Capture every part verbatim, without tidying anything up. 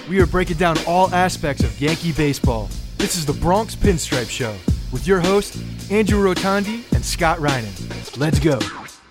We are breaking down all aspects of Yankee baseball. This is the Bronx Pinstripe Show with your hosts, Andrew Rotondi and Scott Reinen. Let's go.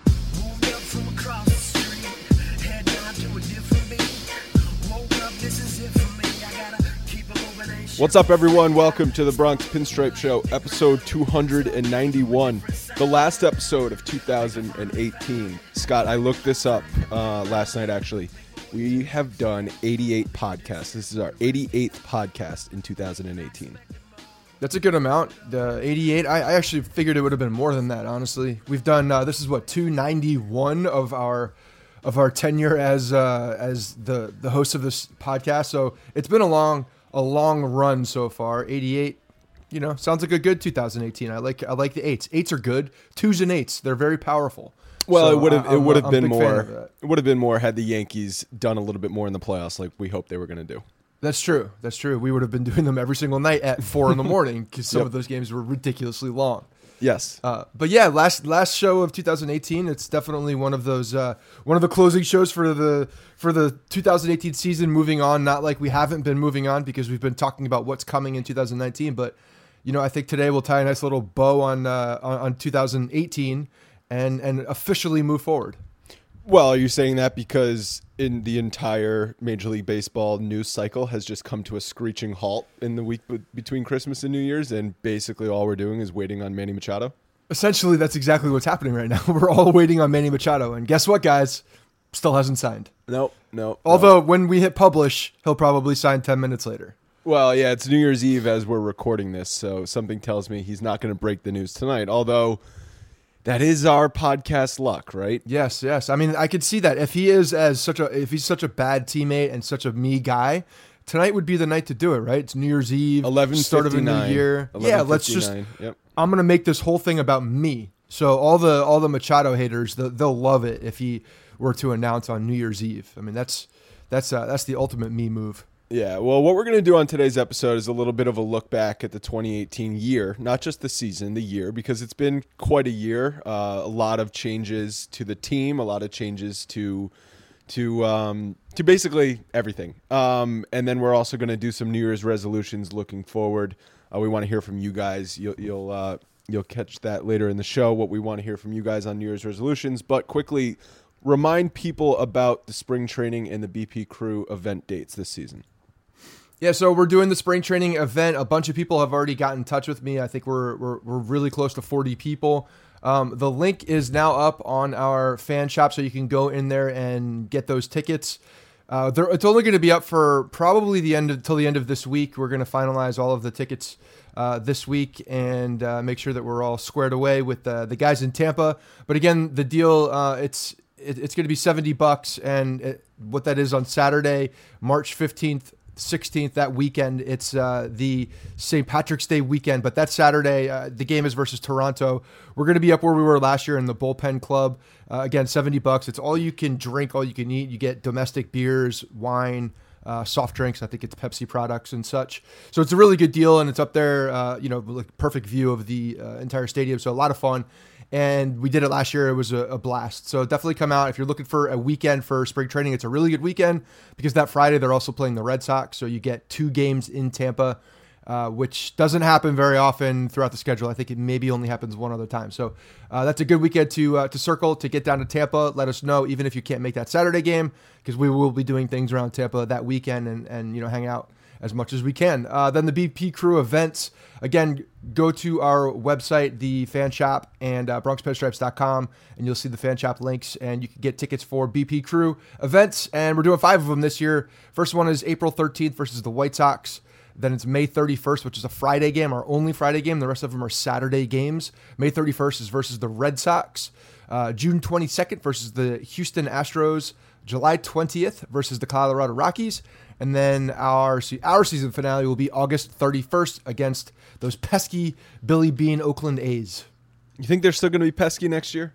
What's up, everyone? Welcome to the Bronx Pinstripe Show, episode two ninety-one, the last episode of two thousand eighteen. Scott, I looked this up uh, last night, actually. We have done eighty-eight podcasts. This is our eighty-eighth podcast in two thousand eighteen. That's a good amount. The eighty-eight, I, I actually figured it would have been more than that, honestly. We've done, uh, this is what, two ninety-one of our of our tenure as uh, as the, the host of this podcast. So it's been a long... a long run so far. eighty-eight, you know, sounds like a good two thousand eighteen. I like I like the eights. Eights are good. Twos and eights, they're very powerful. Well, so it would have I, it would have been big more. It would have been more had the Yankees done a little bit more in the playoffs, like we hoped they were going to do. That's true. That's true. We would have been doing them every single night at four in the morning because some Yep. of those games were ridiculously long. Yes. Uh, but yeah, last last show of two thousand eighteen, it's definitely one of those uh, one of the closing shows for the for the two thousand eighteen season. Moving on, not like we haven't been moving on because we've been talking about what's coming in two thousand nineteen. But you know, I think today we'll tie a nice little bow on uh, on, on two thousand eighteen and and officially move forward. Well, are you saying that because in the entire Major League Baseball news cycle has just come to a screeching halt in the week be- between Christmas and New Year's, and basically all we're doing is waiting on Manny Machado? Essentially, that's exactly what's happening right now. We're all waiting on Manny Machado, and guess what, guys? Still hasn't signed. Nope, no. Although when we hit publish, he'll probably sign ten minutes later. Well, yeah, it's New Year's Eve as we're recording this, so something tells me he's not going to break the news tonight, although that is our podcast luck, right? Yes, yes. I mean, I could see that if he is as such a if he's such a bad teammate and such a me guy, tonight would be the night to do it, right? It's New Year's Eve, start of a new year. Yeah, let's just. Yep. I'm gonna make this whole thing about me. So all the all the Machado haters, they'll, they'll love it if he were to announce on New Year's Eve. I mean, that's that's uh, that's the ultimate me move. Yeah, well, what we're going to do on today's episode is a little bit of a look back at the twenty eighteen year, not just the season, the year, because it's been quite a year. Uh, a lot of changes to the team, a lot of changes to to um, to basically everything. Um, and then we're also going to do some New Year's resolutions looking forward. Uh, we want to hear from you guys. You'll you'll uh, you'll catch that later in the show. What we want to hear from you guys on New Year's resolutions, but quickly remind people about the spring training and the B P Crew event dates this season. Yeah, so we're doing the spring training event. A bunch of people have already gotten in touch with me. I think we're we're, we're really close to forty people. Um, the link is now up on our fan shop, so you can go in there and get those tickets. Uh, it's only going to be up for probably the end of, till the end of this week. We're going to finalize all of the tickets uh, this week and uh, make sure that we're all squared away with uh, the guys in Tampa. But again, the deal uh, it's it, it's going to be seventy bucks, and it, what that is on Saturday, March fifteenth. sixteenth, that weekend. It's uh, the Saint Patrick's Day weekend, but that Saturday, uh, the game is versus Toronto. We're going to be up where we were last year in the Bullpen Club. Uh, again, seventy bucks. It's all you can drink, all you can eat. You get domestic beers, wine, uh, soft drinks. I think it's Pepsi products and such. So it's a really good deal, and it's up there, uh, you know, like perfect view of the uh, entire stadium. So a lot of fun. And we did it last year. It was a, a blast. So definitely come out. If you're looking for a weekend for spring training, it's a really good weekend because that Friday they're also playing the Red Sox. So you get two games in Tampa, uh, which doesn't happen very often throughout the schedule. I think it maybe only happens one other time. So uh, that's a good weekend to uh, to circle, to get down to Tampa. Let us know, even if you can't make that Saturday game, because we will be doing things around Tampa that weekend and, and you know, hang out as much as we can. Uh, then the B P Crew events. Again, go to our website, the fan shop, and uh, bronx pinstripes dot com, and you'll see the fan shop links, and you can get tickets for B P Crew events, and we're doing five of them this year. First one is April thirteenth versus the White Sox. Then it's May thirty-first, which is a Friday game, our only Friday game. The rest of them are Saturday games. May thirty-first is versus the Red Sox. Uh, June twenty-second versus the Houston Astros. July twentieth versus the Colorado Rockies. And then our our season finale will be August thirty-first against those pesky Billy Beane Oakland A's. You think they're still going to be pesky next year?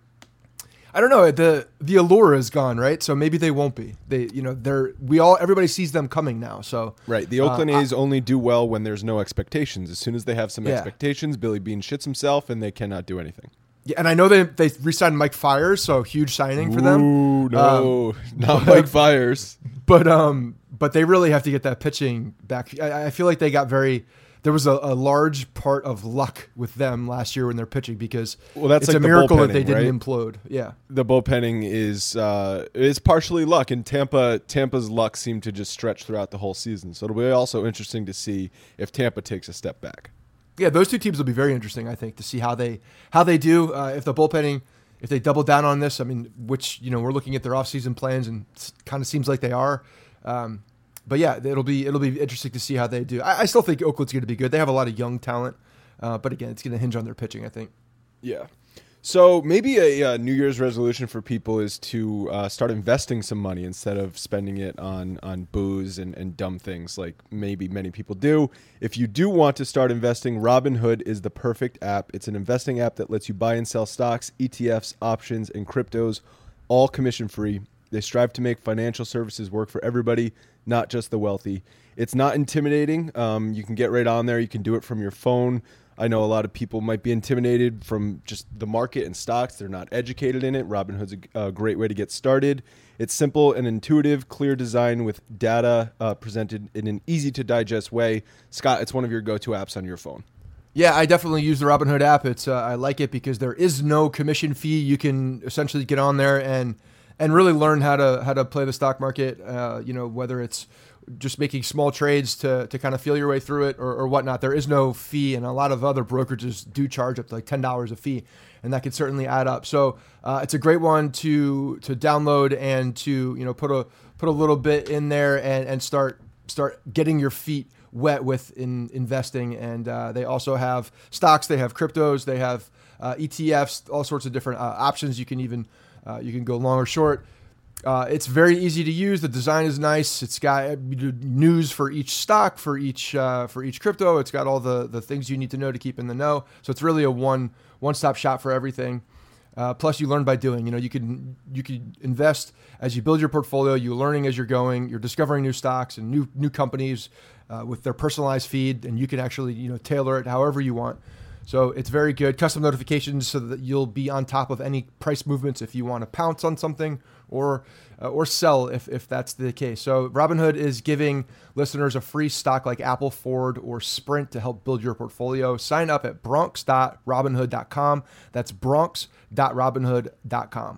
I don't know. The the allure is gone, right? So maybe they won't be. They, you know, they're we all everybody sees them coming now. So right, the Oakland uh, A's I, only do well when there's no expectations. As soon as they have some yeah. expectations, Billy Beane shits himself, and they cannot do anything. Yeah, and I know they they re-signed Mike Fiers, so huge signing for them. Ooh, no, um, not but, Mike Fiers. But um, but they really have to get that pitching back. I, I feel like they got very. There was a, a large part of luck with them last year when they're pitching because well, that's it's like a the miracle that they bullpenning, didn't right? implode. Yeah, The bullpenning is uh, is partially luck, and Tampa Tampa's luck seemed to just stretch throughout the whole season. So it'll be also interesting to see if Tampa takes a step back. yeah, those two teams will be very interesting. I think to see how they how they do uh, if the bullpenning if they double down on this. I mean, which you know we're looking at their offseason plans and it kind of seems like they are. Um, But yeah, it'll be it'll be interesting to see how they do. I, I still think Oakland's going to be good. They have a lot of young talent, uh, but again, it's going to hinge on their pitching, I think. Yeah. So maybe a, uh New Year's resolution for people is to uh, start investing some money instead of spending it on on booze and, and dumb things like maybe many people do. If you do want to start investing, Robinhood is the perfect app. It's an investing app that lets you buy and sell stocks, E T Fs, options, and cryptos, all commission free. They strive to make financial services work for everybody, not just the wealthy. It's not intimidating. Um, you can get right on there. You can do it from your phone. I know a lot of people might be intimidated from just the market and stocks. They're not educated in it. Robinhood's a, a great way to get started. It's simple and intuitive, clear design with data uh, presented in an easy-to-digest way. Scott, it's one of your go-to apps on your phone. Yeah, I definitely use the Robinhood app. It's uh, I like it because there is no commission fee. You can essentially get on there and and really learn how to how to play the stock market. Uh, you know, whether it's just making small trades to to kind of feel your way through it or, or whatnot. There is no fee, and a lot of other brokerages do charge up to like ten dollars a fee, and that can certainly add up. So uh, it's a great one to to download and to you know put a put a little bit in there and and start start getting your feet wet with in investing. And uh, they also have stocks, they have cryptos, they have uh, E T Fs, all sorts of different uh, options. You can even uh, you can go long or short. Uh, it's very easy to use. The design is nice. It's got news for each stock, for each uh, for each crypto. It's got all the the things you need to know to keep in the know. So it's really a one one stop shop for everything. Uh, plus, you learn by doing. You know, you can you can invest as you build your portfolio. You're learning as you're going. You're discovering new stocks and new new companies uh, with their personalized feed, and you can actually you know tailor it however you want. So it's very good. Custom notifications so that you'll be on top of any price movements if you want to pounce on something or uh, or sell if, if that's the case. So Robinhood is giving listeners a free stock like Apple, Ford, or Sprint to help build your portfolio. Sign up at bronx dot robinhood dot com. That's bronx dot robinhood dot com.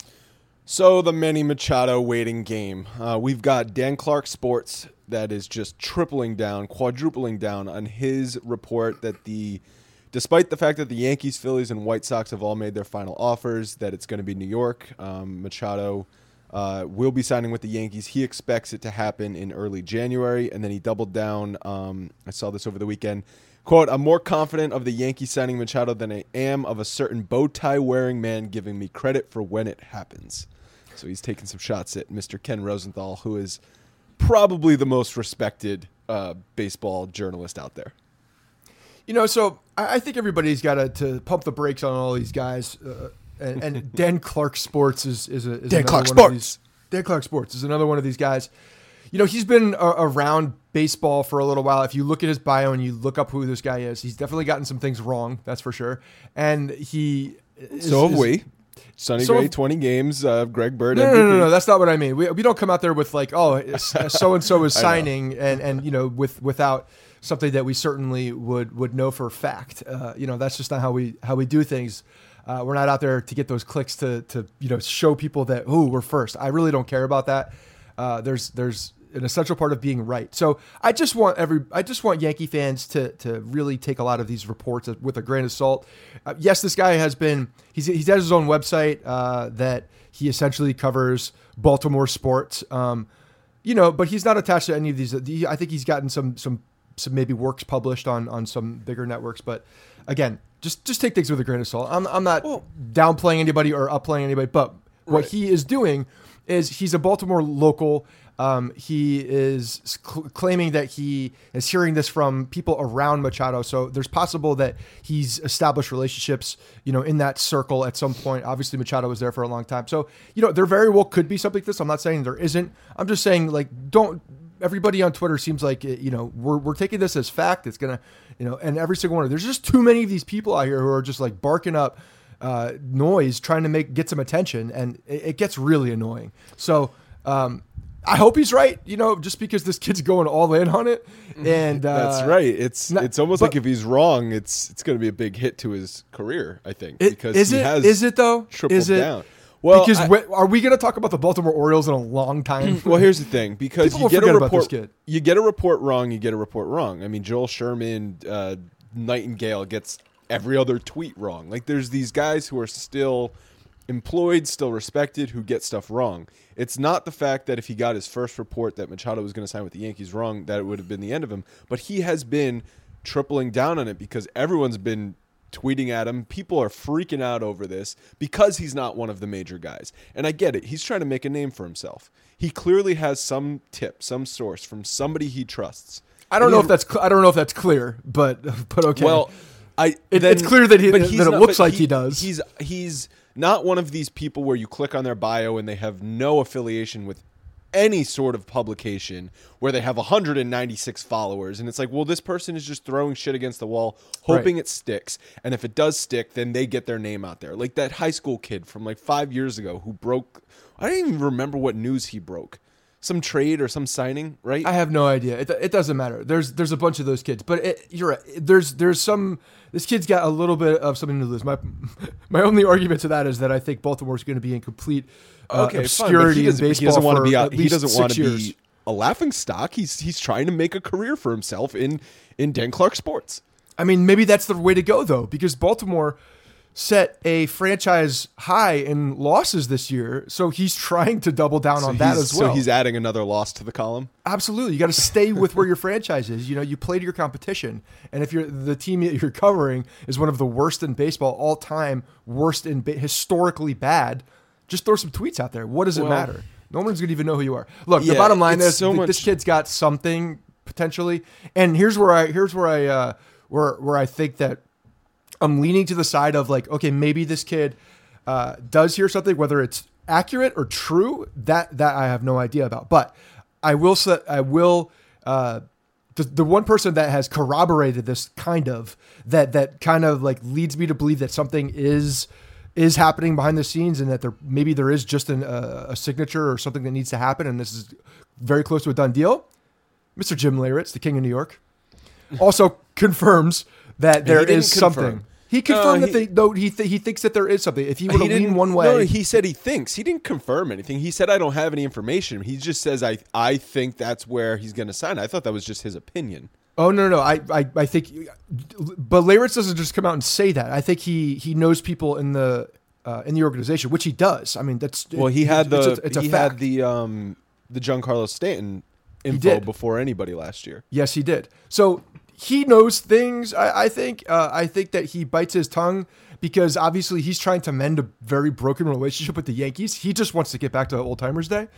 So the Manny Machado waiting game. Uh, we've got Dan Clark Sports that is just tripling down, quadrupling down on his report that the despite the fact that the Yankees, Phillies, and White Sox have all made their final offers, that it's going to be New York. Um, Machado uh, will be signing with the Yankees. He expects it to happen in early January, and then he doubled down. Um, I saw this over the weekend. Quote, I'm more confident of the Yankees signing Machado than I am of a certain bow tie wearing man giving me credit for when it happens. So he's taking some shots at Mister Ken Rosenthal, who is probably the most respected uh, baseball journalist out there. You know, so I think everybody's got to, to pump the brakes on all these guys. Uh, and, and Dan Clark Sports is, is, a, is Dan another Clark one Sports. of these. Dan Clark Sports is another one of these guys. You know, he's been a, around baseball for a little while. If you look at his bio and you look up who this guy is, he's definitely gotten some things wrong, that's for sure. And he is, So have is, we. Sonny so Gray, if, twenty games. Uh, Greg Bird, no, M V P. no, no, no, that's not what I mean. We, we don't come out there with like, oh, so and so is signing, and and you know, with without something that we certainly would would know for a fact. Uh, you know, that's just not how we how we do things. Uh, we're not out there to get those clicks to to you know show people that oh we're first. I really don't care about that. Uh, there's there's an essential part of being right. So I just want every I just want Yankee fans to to really take a lot of these reports with a grain of salt. Uh, yes, this guy has been he's he's has his own website uh, that he essentially covers Baltimore sports. Um, you know, but he's not attached to any of these. I think he's gotten some some some maybe works published on on some bigger networks. But again, just just take things with a grain of salt. I'm I'm not well, downplaying anybody or upplaying anybody, but what right. he is doing is he's a Baltimore local. Um, he is cl- claiming that he is hearing this from people around Machado. So there's possible that he's established relationships, you know, in that circle at some point. Obviously, Machado was there for a long time. So, you know, there very well could be something like this. I'm not saying there isn't. I'm just saying, like, don't everybody on Twitter seems like, you know, we're, we're taking this as fact. It's going to, you know, and every single one of there's just too many of these people out here who are just like barking up uh, noise, trying to make, get some attention. And it, it gets really annoying. So, um, I hope he's right, you know, just because this kid's going all in on it. And uh, That's right. It's not, it's almost but, like if he's wrong, it's it's going to be a big hit to his career, I think, it, because is he it, has is it though? tripled is it? down. Well, because I, wh- are we going to talk about the Baltimore Orioles in a long time? well, here's the thing: because People you will get a forget about this report, kid. you get a report wrong, you get a report wrong. I mean, Joel Sherman, uh, Nightingale gets every other tweet wrong. Like, there's these guys who are still employed, still respected, who get stuff wrong. It's not the fact that if he got his first report that Machado was going to sign with the Yankees wrong, that it would have been the end of him. But he has been tripling down on it because everyone's been tweeting at him. People are freaking out over this because he's not one of the major guys. And I get it. He's trying to make a name for himself. He clearly has some tip, some source from somebody he trusts. I don't And know he- if that's cl- I don't know if that's clear, but but okay. Well, I It- then- it's clear that he- but that he's it not- looks but like he does. He's he's not one of these people where you click on their bio and they have no affiliation with any sort of publication, where they have one hundred ninety-six followers, and it's like, well, this person is just throwing shit against the wall, hoping Right. it sticks, and if it does stick, then they get their name out there. Like that high school kid from like five years ago who broke, I don't even remember what news he broke. Some trade or some signing, right? I have no idea. It, it doesn't matter. There's there's a bunch of those kids, but it, you're right. There's there's some. This kid's got a little bit of something to lose. My my only argument to that is that I think Baltimore's going to be in complete uh, okay, obscurity fine, but he in doesn't, baseball he doesn't want for to be. A, at he least doesn't want six to years. be a laughing stock. He's he's trying to make a career for himself in in Dan Clark sports. I mean, maybe that's the way to go though, because Baltimore set a franchise high in losses this year, so he's trying to double down So on that he's- as well. So he's adding another loss to the column. Absolutely. You got to stay with where your franchise is. You know, you play to your competition. And if you're the team that you're covering is one of the worst in baseball all time, worst in ba- historically bad, just throw some tweets out there. What does it Well- matter? No one's going to even know who you are. Look, the Yeah, bottom line it's is so th- much- this kid's got something potentially. And here's where I here's where I uh, where where I think that I'm leaning to the side of like, okay, maybe this kid uh, does hear something, whether it's accurate or true. That that I have no idea about. But I will say, I will. Uh, the, the one person that has corroborated this kind of that that kind of like leads me to believe that something is is happening behind the scenes, and that there maybe there is just an, uh, a signature or something that needs to happen, and this is very close to a done deal. Mister Jim Leyritz, the King of New York, also confirms that there didn't is confirm. something. He confirmed No, that he- they, no, he th- he thinks that there is something. If he were to He lean didn't- one way, No, he said he thinks. He didn't confirm anything. He said, I don't have any information. He just says, I I think that's where he's going to sign. I thought that was just his opinion. oh no, no, no, I, I, I think, but Leyritz doesn't just come out and say that. I think he he knows people in the uh, in the organization, which he does. I mean, that's Well, he had it's the a, it's a he fact. had the um the Giancarlo Stanton info did. before anybody last year. Yes, he did. So he knows things. I, I think. Uh, I think that he bites his tongue because obviously he's trying to mend a very broken relationship with the Yankees. He just wants to get back to Old Timers Day.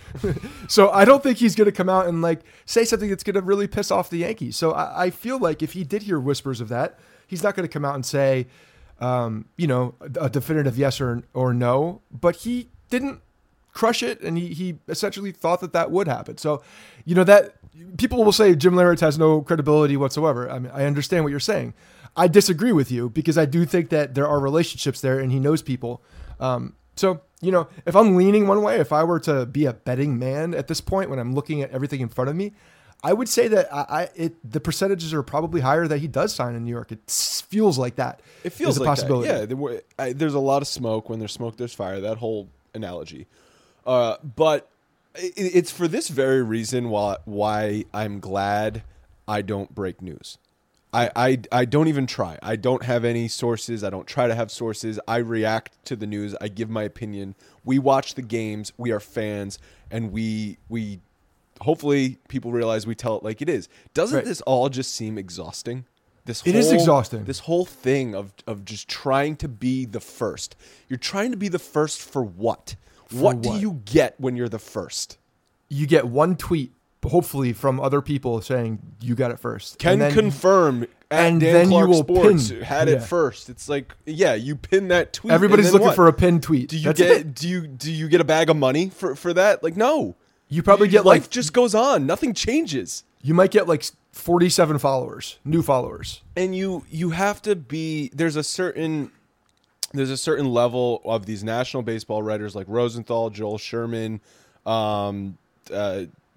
So I don't think he's going to come out and like say something that's going to really piss off the Yankees. So I, I feel like if he did hear whispers of that, he's not going to come out and say, um, you know, a, a definitive yes or or no. But he didn't crush it, and he he essentially thought that that would happen. So, you know, that people will say Jim Leyritz has no credibility whatsoever. I mean, I understand what you're saying. I disagree with you because I do think that there are relationships there, and he knows people. Um, so, you know, if I'm leaning one way, if I were to be a betting man at this point when I'm looking at everything in front of me, I would say that I, I it the percentages are probably higher that he does sign in New York. It s- feels like that. It feels is a like possibility. that. Yeah, there were, I, there's a lot of smoke. When there's smoke, there's fire. That whole analogy. Uh, but it, it's for this very reason why why I'm glad I don't break news. I, I, I don't even try. I don't have any sources. I don't try to have sources. I react to the news. I give my opinion. We watch the games. We are fans, and we we hopefully people realize we tell it like it is. Doesn't Right. this all just seem exhausting? This It is whole- exhausting. This whole thing of of just trying to be the first. You're trying to be the first for what? what do what? you get when you're the first? You get one tweet, hopefully from other people saying you got it first. Can And then- confirm at and Dan then you Clark will Sports pin- had yeah. it first. It's like, yeah, you pin that tweet. Everybody's and then looking what? for a pinned tweet. Do you That's get it. do you do you get a bag of money for for that? Like, no. You probably Your get like life just goes on. Nothing changes. you might get like forty-seven followers, new followers. And you you have to be there's a certain there's a certain level of these national baseball writers like Rosenthal, Joel Sherman, um, uh,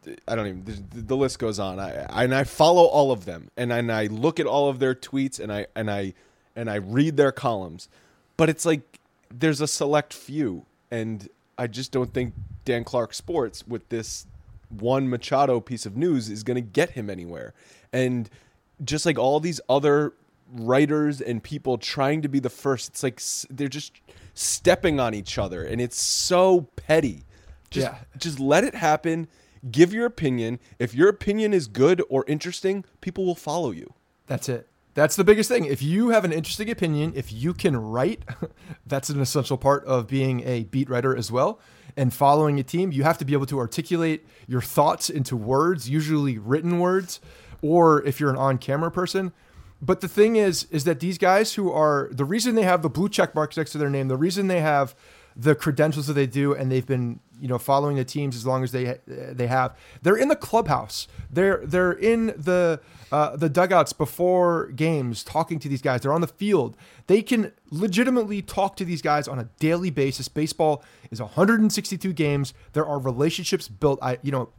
I don't even, the, the list goes on. I, and I follow all of them, and, and I look at all of their tweets, and I, and I, and I read their columns, but it's like, there's a select few. And I just don't think Dan Clark Sports with this one Machado piece of news is going to get him anywhere. And just like all these other writers and people trying to be the first, it's like they're just stepping on each other, and it's so petty. Just, yeah. just let it happen. Give your opinion. If your opinion is good or interesting, people will follow you. That's it. That's the biggest thing. If you have an interesting opinion, if you can write, that's an essential part of being a beat writer as well. And following a team, you have to be able to articulate your thoughts into words, usually written words, or if you're an on-camera person. But the thing is, is that these guys who are, the reason they have the blue check marks next to their name, the reason they have the credentials that they do, and they've been, you know, following the teams as long as they they have, they're in the clubhouse. They're they're in the uh, the dugouts before games, talking to these guys. They're on the field. They can legitimately talk to these guys on a daily basis. Baseball is one hundred sixty-two games. There are relationships built. I you know.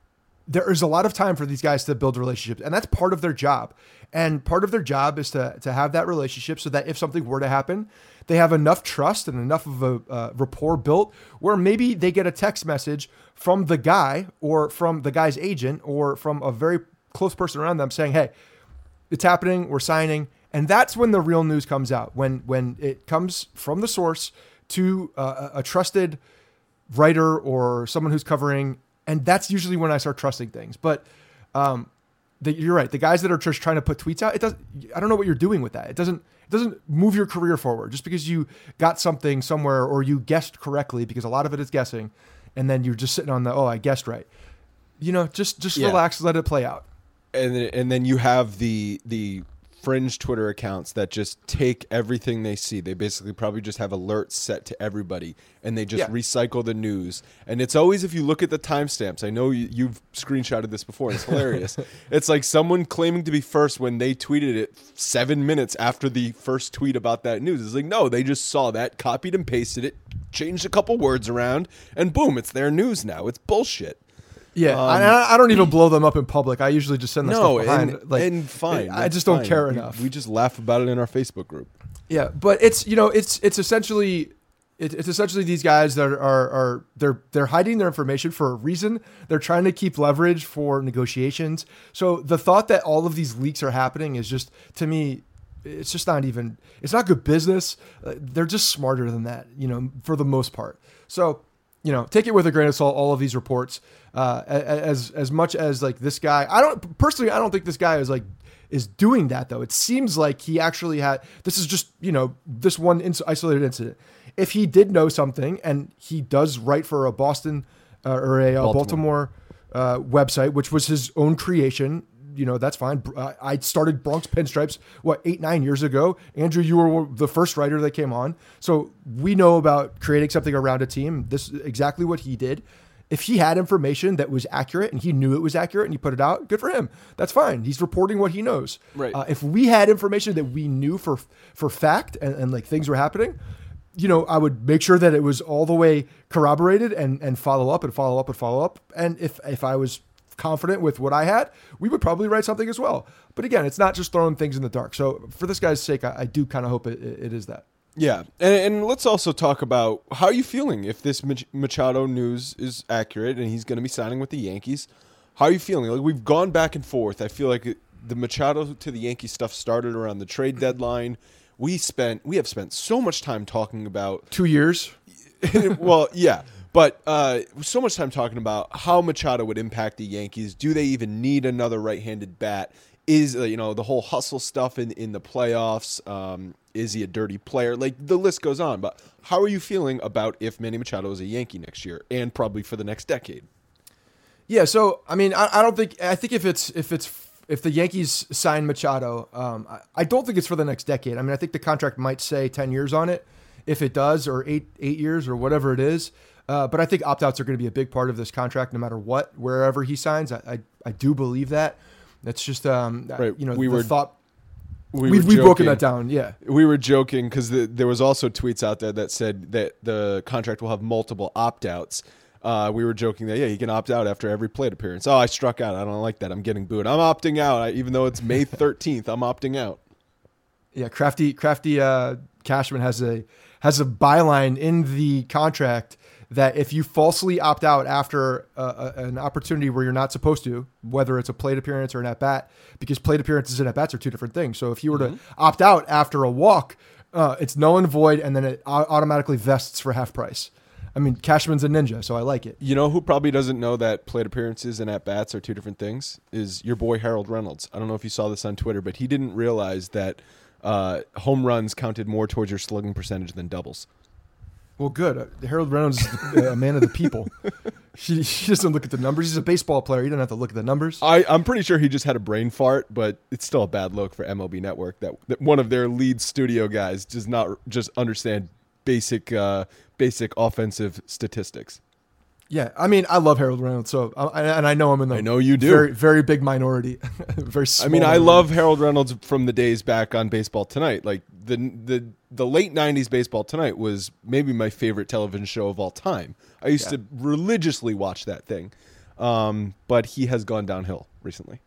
There is a lot of time for these guys to build relationships, and that's part of their job. And part of their job is to to have that relationship so that if something were to happen, they have enough trust and enough of a uh, rapport built where maybe they get a text message from the guy or from the guy's agent or from a very close person around them saying, hey, it's happening, we're signing. And that's when the real news comes out, when when it comes from the source to uh, a trusted writer or someone who's covering. And that's usually when I start trusting things. But um, the, you're right. The guys that are just trying to put tweets out, it doesn't. I don't know what you're doing with that. It doesn't. It doesn't move your career forward just because you got something somewhere or you guessed correctly. Because a lot of it is guessing, and then you're just sitting on the oh, I guessed right. You know, just just yeah. relax, let it play out. And then, and then you have the the fringe Twitter accounts that just take everything they see. They basically probably just have alerts set to everybody, and they just Yeah. recycle the news. And it's always, if you look at the timestamps, I know you, you've screenshotted this before, and it's hilarious. It's like someone claiming to be first when they tweeted it seven minutes after the first tweet about that news. It's like, no, they just saw that, copied and pasted it, changed a couple words around, and boom, it's their news now. It's bullshit. Yeah, Um, I, I don't even blow them up in public. I usually just send that No, stuff behind. and, like, and fine. I that's just don't fine. care We- enough. We just laugh about it in our Facebook group. Yeah, but it's you know it's it's essentially it, it's essentially these guys that are, are are they're they're hiding their information for a reason. They're trying to keep leverage for negotiations. So the thought that all of these leaks are happening is just, to me, it's just not even it's not good business. Uh, they're just smarter than that, you know, for the most part. So, you know, take it with a grain of salt, all of these reports. Uh, as as much as like this guy, I don't personally, I don't think this guy is like is doing that though. It seems like he actually had. This is just you know this one ins- isolated incident. If he did know something, and he does write for a Boston uh, or a uh, Baltimore, Baltimore uh, website, which was his own creation. You know, that's fine. Uh, I started Bronx Pinstripes, what, eight, nine years ago. Andrew, you were the first writer that came on. So we know about creating something around a team. This is exactly what he did. If he had information that was accurate and he knew it was accurate and he put it out, good for him. That's fine. He's reporting what he knows. Right. Uh, if we had information that we knew for for fact and, and like things were happening, you know, I would make sure that it was all the way corroborated and, and follow up and follow up and follow up. And if, if I was confident with what I had, we would probably write something as well. But again, it's not just throwing things in the dark. So for this guy's sake, I, I do kind of hope it, it is that. Yeah, and, and let's also talk about how are you feeling if this Mach- Machado news is accurate and he's going to be signing with the Yankees. How are you feeling? Like, we've gone back and forth. I feel like the Machado to the Yankees stuff started around the trade deadline. We spent we have spent so much time talking about Two years. well, yeah, but uh, so much time talking about how Machado would impact the Yankees. Do they even need another right-handed bat? Is uh, you know the whole hustle stuff in in the playoffs? Um, is he a dirty player? Like, the list goes on. But how are you feeling about if Manny Machado is a Yankee next year and probably for the next decade? Yeah. So I mean, I, I don't think I think if it's if it's if the Yankees sign Machado, um, I, I don't think it's for the next decade. I mean, I think the contract might say ten years on it, if it does, or eight eight years or whatever it is. Uh, but I think opt-outs are going to be a big part of this contract, no matter what, wherever he signs. I I, I do believe that. That's just um, Right. you know, We the were- thought. We We've, were we've broken joking- that down. Yeah. We were joking because the, there was also tweets out there that said that the contract will have multiple opt-outs. uh, we were joking that, yeah, you can opt out after every plate appearance. Oh, I struck out. I don't like that. I'm getting booed. I'm opting out. I, even though it's May thirteenth, I'm opting out. Yeah, crafty, crafty uh, Cashman has a has a byline in the contract that if you falsely opt out after uh, a, an opportunity where you're not supposed to, whether it's a plate appearance or an at bat, because plate appearances and at bats are two different things. So if you were mm-hmm. to opt out after a walk, uh, it's null and void, and then it automatically vests for half price. I mean, Cashman's a ninja, so I like it. You know who probably doesn't know that plate appearances and at bats are two different things? Is your boy Harold Reynolds. I don't know if you saw this on Twitter, but he didn't realize that uh, home runs counted more towards your slugging percentage than doubles. Well, good. Uh, Harold Reynolds is a man of the people. He, he doesn't look at the numbers. He's a baseball player. He doesn't have to look at the numbers. I, I'm pretty sure he just had a brain fart, but it's still a bad look for M L B Network that, that one of their lead studio guys does not just understand basic uh, basic offensive statistics. Yeah, I mean, I love Harold Reynolds, so uh, and I know I'm in the I know you do. very very big minority. very small I mean, minority. I love Harold Reynolds from the days back on Baseball Tonight. Like the the the late nineties Baseball Tonight was maybe my favorite television show of all time. I used yeah. to religiously watch that thing, um, but he has gone downhill recently.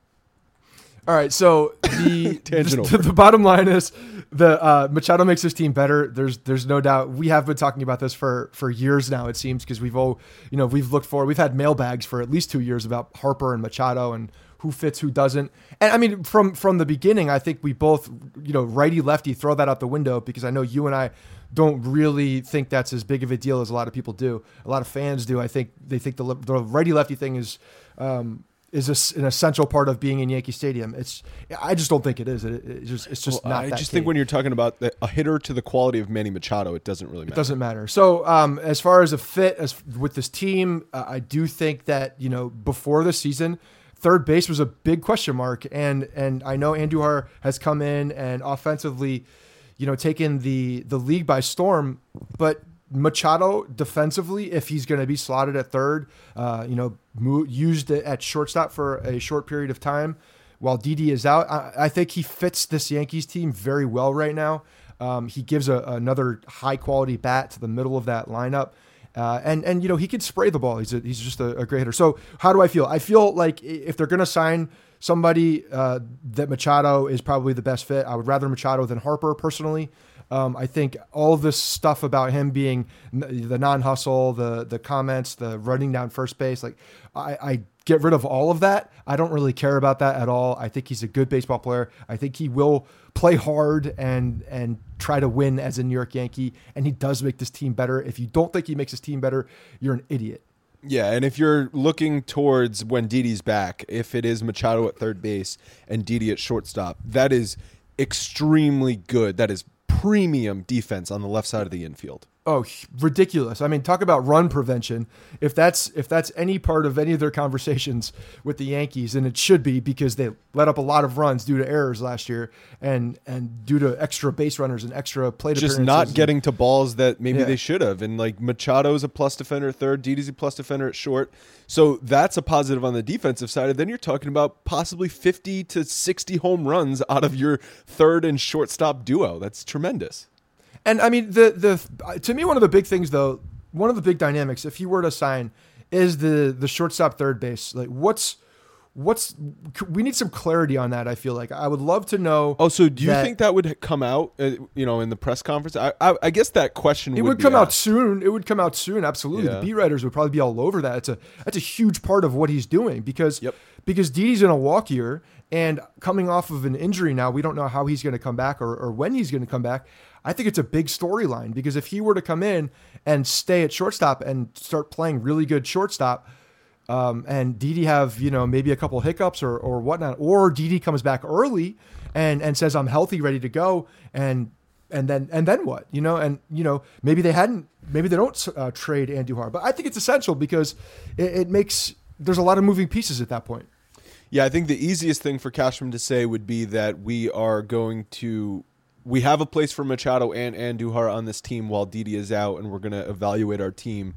All right, so the the, the bottom line is the uh, Machado makes his team better. There's there's no doubt. We have been talking about this for, for years now. It seems because we've all you know we've looked forward. We've had mailbags for at least two years about Harper and Machado and who fits, who doesn't. And I mean, from from the beginning, I think we both you know righty lefty throw that out the window because I know you and I don't really think that's as big of a deal as a lot of people do. A lot of fans do. I think they think the the righty lefty thing is. Um, is a, an essential part of being in Yankee Stadium. It's I just don't think it is. It, it just, it's just well, not I that just game. think when you're talking about the, a hitter to the quality of Manny Machado, it doesn't really matter. It doesn't matter. So um, as far as a fit as with this team, uh, I do think that, you know, before the season, third base was a big question mark. And and I know Andujar has come in and offensively, you know, taken the, the league by storm, but Machado defensively, if he's going to be slotted at third, uh, you know, mo- used at shortstop for a short period of time while Didi is out, I, I think he fits this Yankees team very well right now. Um, he gives a, another high quality bat to the middle of that lineup. Uh, and, and, you know, he can spray the ball. He's a, he's just a, a great hitter. So how do I feel? I feel like if they're going to sign somebody uh, that Machado is probably the best fit, I would rather Machado than Harper personally. Um, I think all this stuff about him being the non-hustle, the the comments, the running down first base, like I, I get rid of all of that. I don't really care about that at all. I think he's a good baseball player. I think he will play hard and and try to win as a New York Yankee, and he does make this team better. If you don't think he makes his team better, you're an idiot. Yeah, and if you're looking towards when Didi's back, if it is Machado at third base and Didi at shortstop, that is extremely good. That is premium defense on the left side of the infield. Oh, ridiculous. I mean, talk about run prevention. If that's if that's any part of any of their conversations with the Yankees, and it should be because they let up a lot of runs due to errors last year and and due to extra base runners and extra plate just appearances. Not getting to balls that maybe Yeah. they should have. And like Machado's a plus defender at third, Didi's a plus defender at short. So that's a positive on the defensive side. And then you're talking about possibly fifty to sixty home runs out of your third and shortstop duo. That's tremendous. And I mean, the the to me, one of the big things, though, one of the big dynamics, if you were to sign, is the the shortstop third base. Like, what's what's we need some clarity on that. I feel like I would love to know. Oh, so do you that, think that would come out, uh, you know, in the press conference? I I, I guess that question it would, would be come out asked. soon. It would come out soon. Absolutely, Yeah. the beat writers would probably be all over that. It's a that's a huge part of what he's doing because Yep. because Didi's in a walk year and coming off of an injury now. We don't know how he's going to come back or or when he's going to come back. I think it's a big storyline because if he were to come in and stay at shortstop and start playing really good shortstop, um, and Didi have, you know, maybe a couple hiccups or or whatnot, or Didi comes back early and and says I'm healthy, ready to go, and and then and then what, you know, and you know maybe they hadn't, maybe they don't uh, trade Andujar, but I think it's essential because it, it makes there's a lot of moving pieces at that point. Yeah, I think the easiest thing for Cashman to say would be that we are going to. We have a place for Machado and Andujar on this team while Didi is out, and we're going to evaluate our team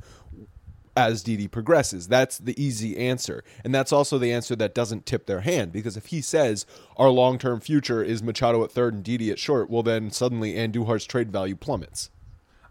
as Didi progresses. That's the easy answer. And that's also the answer that doesn't tip their hand, because if he says our long-term future is Machado at third and Didi at short, well, then suddenly Andujar's trade value plummets.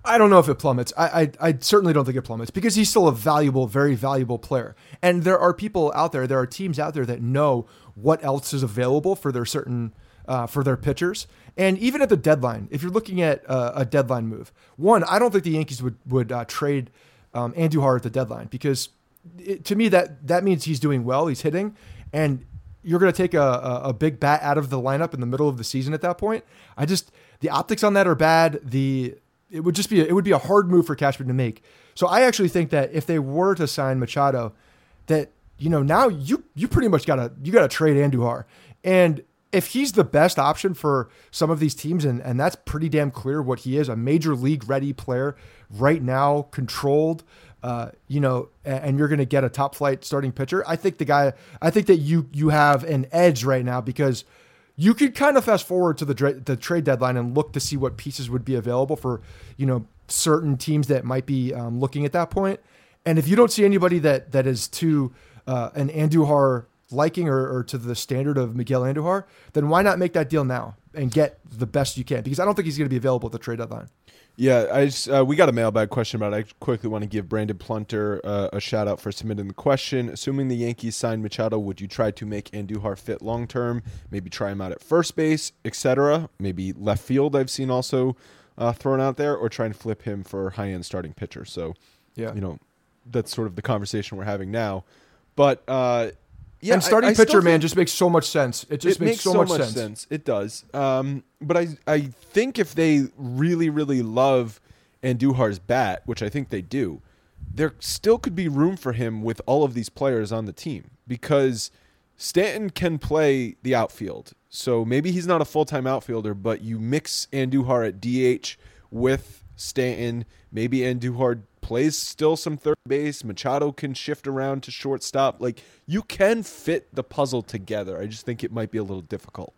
I don't know if it plummets. I, I I certainly don't think it plummets because he's still a valuable, very valuable player. And there are people out there, there are teams out there that know what else is available for their certain uh, for their pitchers. And even at the deadline, if you're looking at uh, a deadline move, one, I don't think the Yankees would would uh, trade um, Andujar at the deadline because it, to me that that means he's doing well, he's hitting, and you're going to take a, a a big bat out of the lineup in the middle of the season at that point. I just the optics on that are bad. The It would just be a, it would be a hard move for Cashman to make. So I actually think that if they were to sign Machado, that you know now you you pretty much gotta you gotta trade Andujar, and if he's the best option for some of these teams, and and that's pretty damn clear what he is, a major league ready player right now, controlled, uh, you know, and, and you're gonna get a top flight starting pitcher. I think the guy, I think that you you have an edge right now because you could kind of fast forward to the dra- the trade deadline and look to see what pieces would be available for, you know, certain teams that might be um, looking at that point. And if you don't see anybody that that is to uh, an Andujar liking or, or to the standard of Miguel Andujar, then why not make that deal now and get the best you can? Because I don't think he's going to be available at the trade deadline. Yeah, I just, uh, we got a mailbag question about it. I quickly want to give Brandon Plunter uh, a shout out for submitting the question. Assuming the Yankees signed Machado, would you try to make Andujar fit long term? Maybe try him out at first base, et cetera. Maybe left field. I've seen also uh, thrown out there, or try and flip him for high end starting pitcher. So, yeah, you know, that's sort of the conversation we're having now. But uh, yeah, and starting I, I pitcher, man, think just makes so much sense. It just it makes, makes so, so much, much sense. sense. It does. Um, but I I think if they really really love Andujar's bat, which I think they do, there still could be room for him with all of these players on the team because Stanton can play the outfield. So maybe he's not a full-time outfielder, but you mix Andujar at D H with Stanton. Maybe Andujar plays still some third base. Machado can shift around to shortstop. Like, you can fit the puzzle together. I just think it might be a little difficult.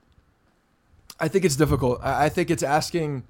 I think it's difficult. I I think it's asking...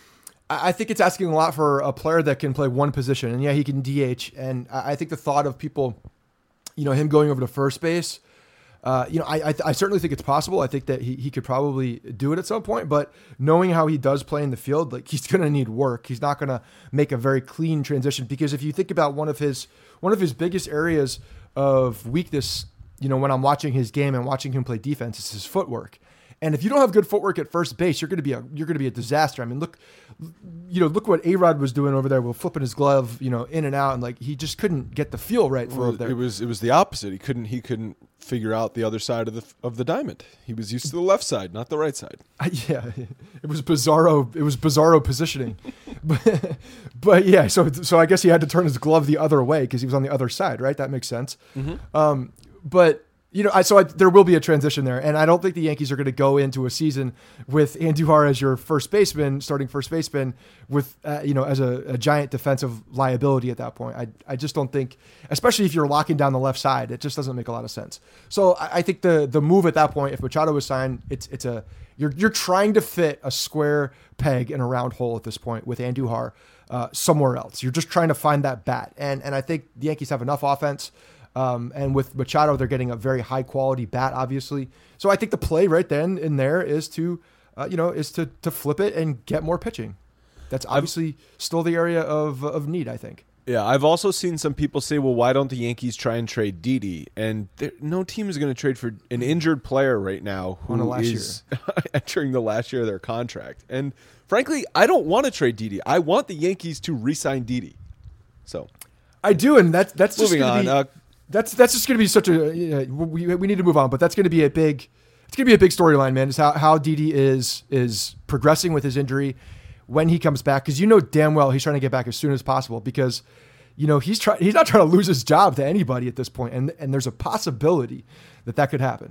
I think it's asking a lot for a player that can play one position. And yeah, he can D H. And I think the thought of people, you know, him going over to first base, uh, you know, I, I I certainly think it's possible. I think that he, he could probably do it at some point. But knowing how he does play in the field, like he's going to need work. He's not going to make a very clean transition because if you think about one of his one of his biggest areas of weakness, you know, when I'm watching his game and watching him play defense, it's his footwork. And if you don't have good footwork at first base, you're going to be a you're going to be a disaster. I mean, look, you know, look what A-Rod was doing over there with flipping his glove, you know, in and out, and like he just couldn't get the feel right for well, over there. It was it was the opposite. He couldn't he couldn't figure out the other side of the of the diamond. He was used to the left side, not the right side. Yeah, it was bizarro. It was bizarro positioning, but, but yeah. So so I guess he had to turn his glove the other way because he was on the other side, right? That makes sense. Mm-hmm. Um, but. You know, I, so I, there will be a transition there, and I don't think the Yankees are going to go into a season with Andujar as your first baseman, starting first baseman, with uh, you know as a, a giant defensive liability at that point. I I just don't think, especially if you're locking down the left side, it just doesn't make a lot of sense. So I, I think the the move at that point, if Machado was signed, it's it's a you're you're trying to fit a square peg in a round hole at this point with Andujar uh, somewhere else. You're just trying to find that bat, and and I think the Yankees have enough offense. Um, and with Machado, they're getting a very high quality bat, obviously. So I think the play right then and there is to, uh, you know, is to to flip it and get more pitching. That's obviously I've, still the area of of need, I think. Yeah, I've also seen some people say, well, why don't the Yankees try and trade Didi? And there, no team is going to trade for an injured player right now who last is entering the last year of their contract. And frankly, I don't want to trade Didi. I want the Yankees to re-sign Didi. So I do, and that's that's just moving on. Be, Uh, That's that's just going to be such a you know, we we need to move on, but that's going to be a big it's going to be a big storyline, man. Is how how Didi is is progressing with his injury when he comes back, because you know damn well he's trying to get back as soon as possible because you know he's trying he's not trying to lose his job to anybody at this point, and and there's a possibility that that could happen.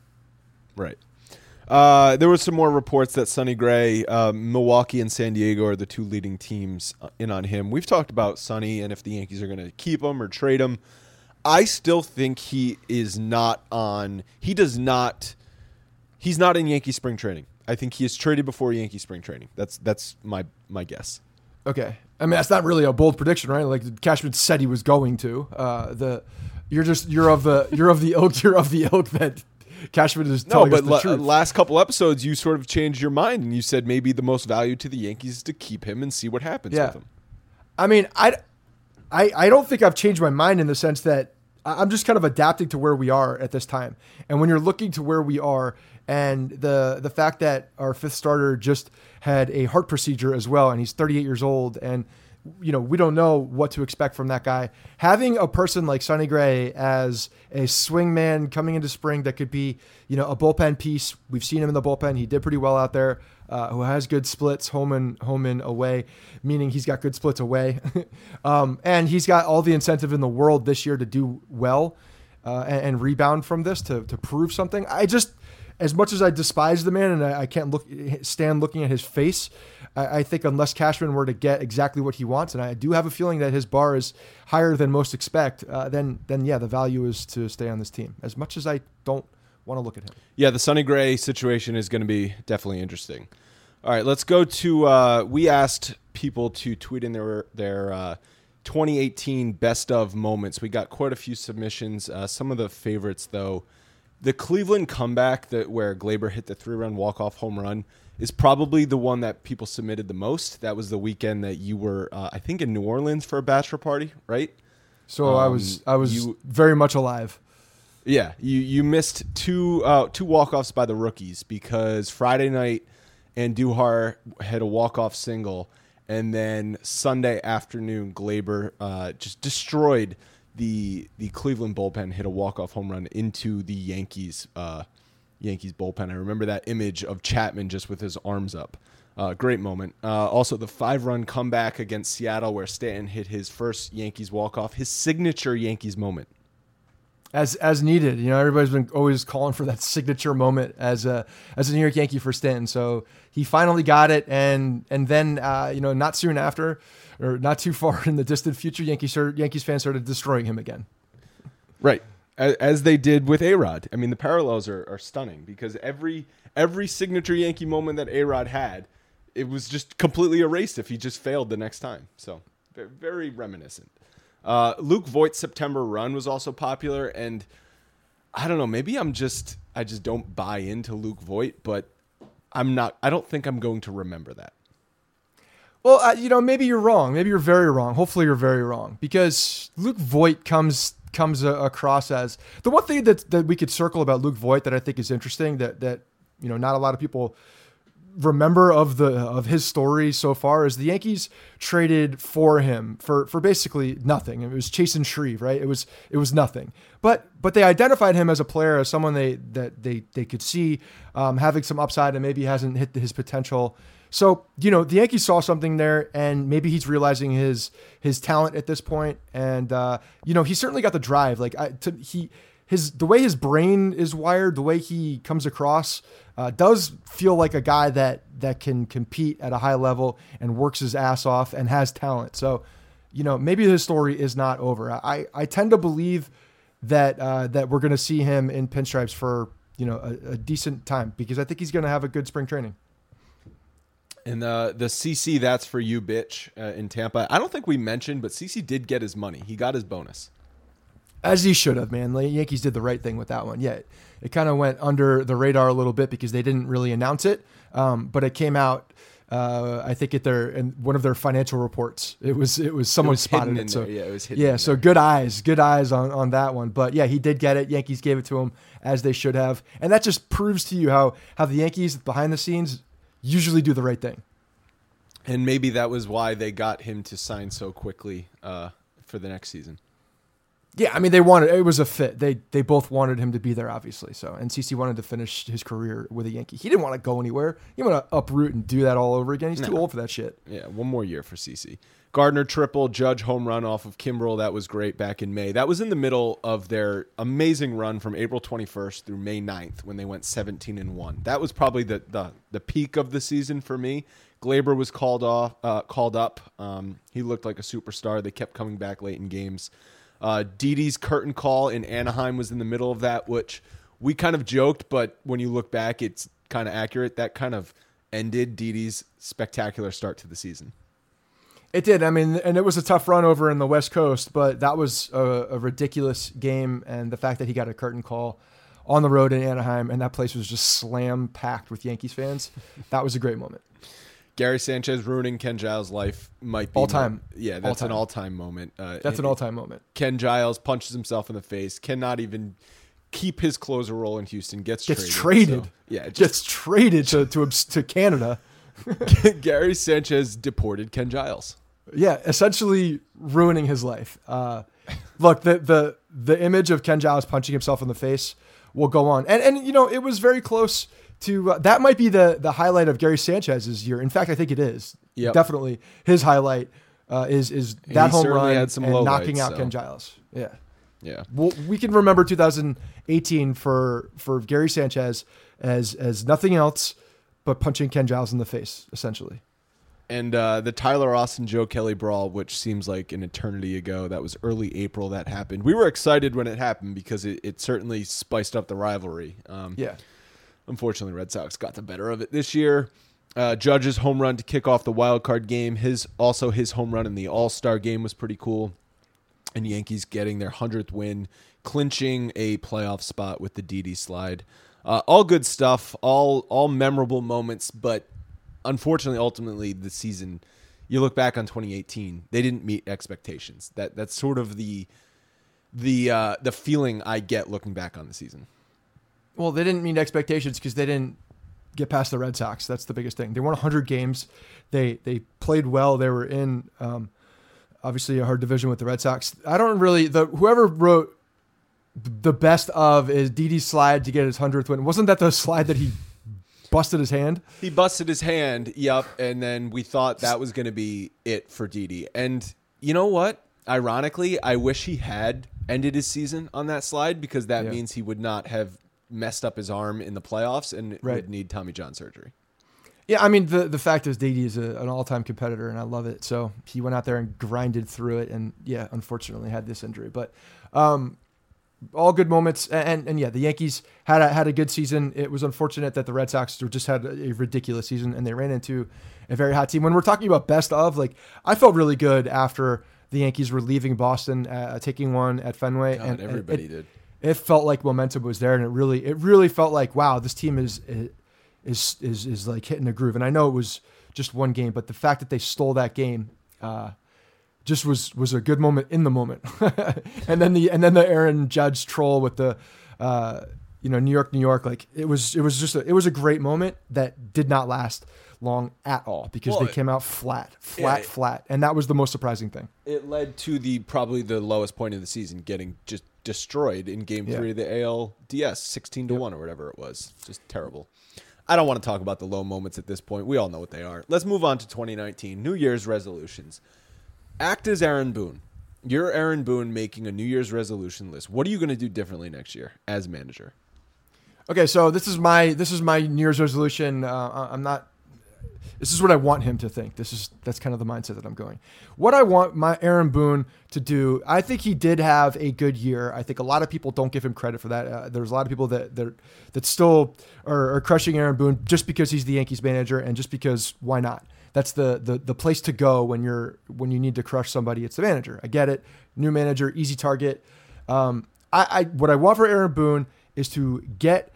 Right. Uh, there were some more reports that Sonny Gray, uh, Milwaukee and San Diego are the two leading teams in on him. We've talked about Sonny and if the Yankees are going to keep him or trade him. I still think he is not on – he does not – he's not in Yankee spring training. I think he is traded before Yankee spring training. That's that's my my guess. Okay. I mean, that's not really a bold prediction, right? Like Cashman said he was going to. Uh, the You're just – you're of the you're of the ilk, you're of the ilk that Cashman is No, telling but us the la- truth. last couple episodes, you sort of changed your mind and you said maybe the most value to the Yankees is to keep him and see what happens Yeah. with him. I mean, I, I, I don't think I've changed my mind in the sense that I- I'm just kind of adapting to where we are at this time. And when you're looking to where we are, and the the fact that our fifth starter just had a heart procedure as well, and he's thirty-eight years old, and you know we don't know what to expect from that guy. Having a person like Sonny Gray as a swingman coming into spring that could be, you know, a bullpen piece. We've seen him in the bullpen; he did pretty well out there. Uh, who has good splits, home and home and away, meaning he's got good splits away, um, and he's got all the incentive in the world this year to do well uh, and, and rebound from this to to prove something. I just. As much as I despise the man and I, I can't look stand looking at his face, I, I think unless Cashman were to get exactly what he wants, and I do have a feeling that his bar is higher than most expect, uh, then then yeah, the value is to stay on this team. As much as I don't want to look at him. Yeah, the Sonny Gray situation is going to be definitely interesting. All right, let's go to. Uh, we asked people to tweet in their their uh, twenty eighteen best of moments. We got quite a few submissions. Uh, some of the favorites, though. The Cleveland comeback that where Gleyber hit the three-run walk-off home run is probably the one that people submitted the most. That was the weekend that you were, uh, I think, in New Orleans for a bachelor party, right? So Um, I was I was you- very much alive. Yeah, you you missed two uh, two walk-offs by the rookies because Friday night Andujar had a walk-off single, and then Sunday afternoon Gleyber uh, just destroyed the the Cleveland bullpen, hit a walk-off home run into the Yankees uh, Yankees bullpen. I remember that image of Chapman just with his arms up. Uh, great moment. Uh, also, the five-run comeback against Seattle where Stanton hit his first Yankees walk-off, his signature Yankees moment. As as needed, you know, everybody's been always calling for that signature moment as a as a New York Yankee for Stanton. So he finally got it, and and then uh, you know, not soon after, or not too far in the distant future, Yankees Yankees fans started destroying him again. Right, as, as they did with A-Rod. I mean, the parallels are, are stunning because every every signature Yankee moment that A-Rod had, it was just completely erased if he just failed the next time. So very, very reminiscent. Uh, Luke Voigt's September run was also popular, and I don't know, maybe I'm just I just don't buy into Luke Voigt, but I'm not. I don't think I'm going to remember that. Well, uh, you know, maybe you're wrong. Maybe you're very wrong. Hopefully, you're very wrong because Luke Voigt comes comes uh, across as the one thing that that we could circle about Luke Voigt that I think is interesting that that you know not a lot of people remember of the of his story so far is the Yankees traded for him for for basically nothing. It was Chasen Shreve, right? It was it was nothing. But but they identified him as a player, as someone they that they they could see um, having some upside and maybe hasn't hit his potential. So, you know, the Yankees saw something there, and maybe he's realizing his his talent at this point. And uh, you know, he certainly got the drive. Like I, to, he his the way his brain is wired, the way he comes across. Uh, does feel like a guy that that can compete at a high level and works his ass off and has talent. So, you know, maybe his story is not over. I, I tend to believe that uh, that we're going to see him in pinstripes for, you know, a, a decent time because I think he's going to have a good spring training. And the the C C, that's for you, bitch, uh, in Tampa. I don't think we mentioned, but C C did get his money. He got his bonus. As he should have, man. The Yankees did the right thing with that one. Yeah, it kind of went under the radar a little bit because they didn't really announce it, um, but it came out. Uh, I think at their in one of their financial reports, it was it was someone It was spotted hidden it. in So there. Yeah, it was hidden yeah, in so there. good eyes, good eyes on on that one. But yeah, he did get it. Yankees gave it to him as they should have, and that just proves to you how how the Yankees behind the scenes usually do the right thing. And maybe that was why they got him to sign so quickly uh, for the next season. Yeah, I mean they wanted it was a fit. They they both wanted him to be there, obviously. So and C C wanted to finish his career with a Yankee. He didn't want to go anywhere. He want to uproot and do that all over again. He's too No. old for that shit. Yeah, one more year for C C. Gardner triple, Judge home run off of Kimbrel. That was great back in May. That was in the middle of their amazing run from April twenty-first through May ninth when they went seventeen and one. That was probably the the, the peak of the season for me. Gleyber was called off, uh, called up. Um, he looked like a superstar. They kept coming back late in games. Uh, Didi's curtain call in Anaheim was in the middle of that, which we kind of joked, but when you look back, it's kind of accurate. That kind of ended Didi's spectacular start to the season. It did. I mean, and it was a tough run over in the West Coast, but that was a, a ridiculous game. And the fact that he got a curtain call on the road in Anaheim, and that place was just slam packed with Yankees fans. That was a great moment. Gary Sanchez ruining Ken Giles' life might be all time. Yeah, that's all an all-time moment. Uh, that's an all-time moment. Ken Giles punches himself in the face, cannot even keep his closer role in Houston, gets, gets traded. traded. So, yeah, just, gets traded to, to to Canada. Gary Sanchez deported Ken Giles. Yeah, essentially ruining his life. Uh, look, the the the image of Ken Giles punching himself in the face will go on, and and you know it was very close to uh, that. Might be the the highlight of Gary Sanchez's year. In fact, I think it is. Yep. Definitely his highlight uh, is is that he home run had some and low knocking lights, out so. Ken Giles. Yeah, yeah. Well, we can remember two thousand eighteen for for Gary Sanchez as as nothing else but punching Ken Giles in the face, essentially. And uh, the Tyler Austin, Joe Kelly brawl, which seems like an eternity ago. That was early April that happened. We were excited when it happened because it, it certainly spiced up the rivalry. Um, yeah. Unfortunately, Red Sox got the better of it this year. Uh, Judge's home run to kick off the wild card game. His also his home run in the All-Star game was pretty cool. And Yankees getting their hundredth win, clinching a playoff spot with the Didi slide. Uh, all good stuff, all all memorable moments, but unfortunately, ultimately, the season, you look back on twenty eighteen, they didn't meet expectations. That that's sort of the the uh, the feeling I get looking back on the season. Well, they didn't meet expectations because they didn't get past the Red Sox. That's the biggest thing. They won one hundred games. They they played well. They were in um, obviously a hard division with the Red Sox. I don't really the whoever wrote the best of is Didi's slide to get his hundredth win. Wasn't that the slide that he busted his hand? He busted his hand, yep, and then we thought that was going to be it for Didi. And you know what? Ironically, I wish he had ended his season on that slide because that Yeah. means he would not have messed up his arm in the playoffs and Right. would need Tommy John surgery. Yeah, I mean, the, the fact is Didi is a, an all-time competitor, and I love it. So he went out there and grinded through it, and, yeah, unfortunately had this injury. But um, all good moments. And, and, and, yeah, the Yankees had a, had a good season. It was unfortunate that the Red Sox just had a ridiculous season, and they ran into a very hot team. When we're talking about best of, like, I felt really good after the Yankees were leaving Boston, uh, taking one at Fenway. God, and everybody it, did. It felt like momentum was there, and it really it really felt like, wow, this team is is is is like hitting a groove. And I know it was just one game, but the fact that they stole that game uh, just was was a good moment in the moment. and then the and then the Aaron Judge troll with the uh, you know New York, New York, like it was it was just a, it was a great moment that did not last long at all because Well, they came out flat, flat, yeah, flat, and that was the most surprising thing. It led to the probably the lowest point of the season, getting just destroyed in Game Yeah. Three of the A L D S, sixteen to Yep. one or whatever it was. Just terrible. I don't want to talk about the low moments at this point. We all know what they are. Let's move on to twenty nineteen New Year's resolutions. Act as Aaron Boone. You're Aaron Boone making a New Year's resolution list. What are you going to do differently next year as manager? Okay, so this is my this is my New Year's resolution. Uh, I'm not. This is what I want him to think. This is that's kind of the mindset that I'm going. What I want my Aaron Boone to do. I think he did have a good year. I think a lot of people don't give him credit for that. Uh, there's a lot of people that that, that still are, are crushing Aaron Boone just because he's the Yankees manager and just because why not? That's the the the place to go when you're when you need to crush somebody. It's the manager. I get it. New manager, easy target. Um, I, I what I want for Aaron Boone is to get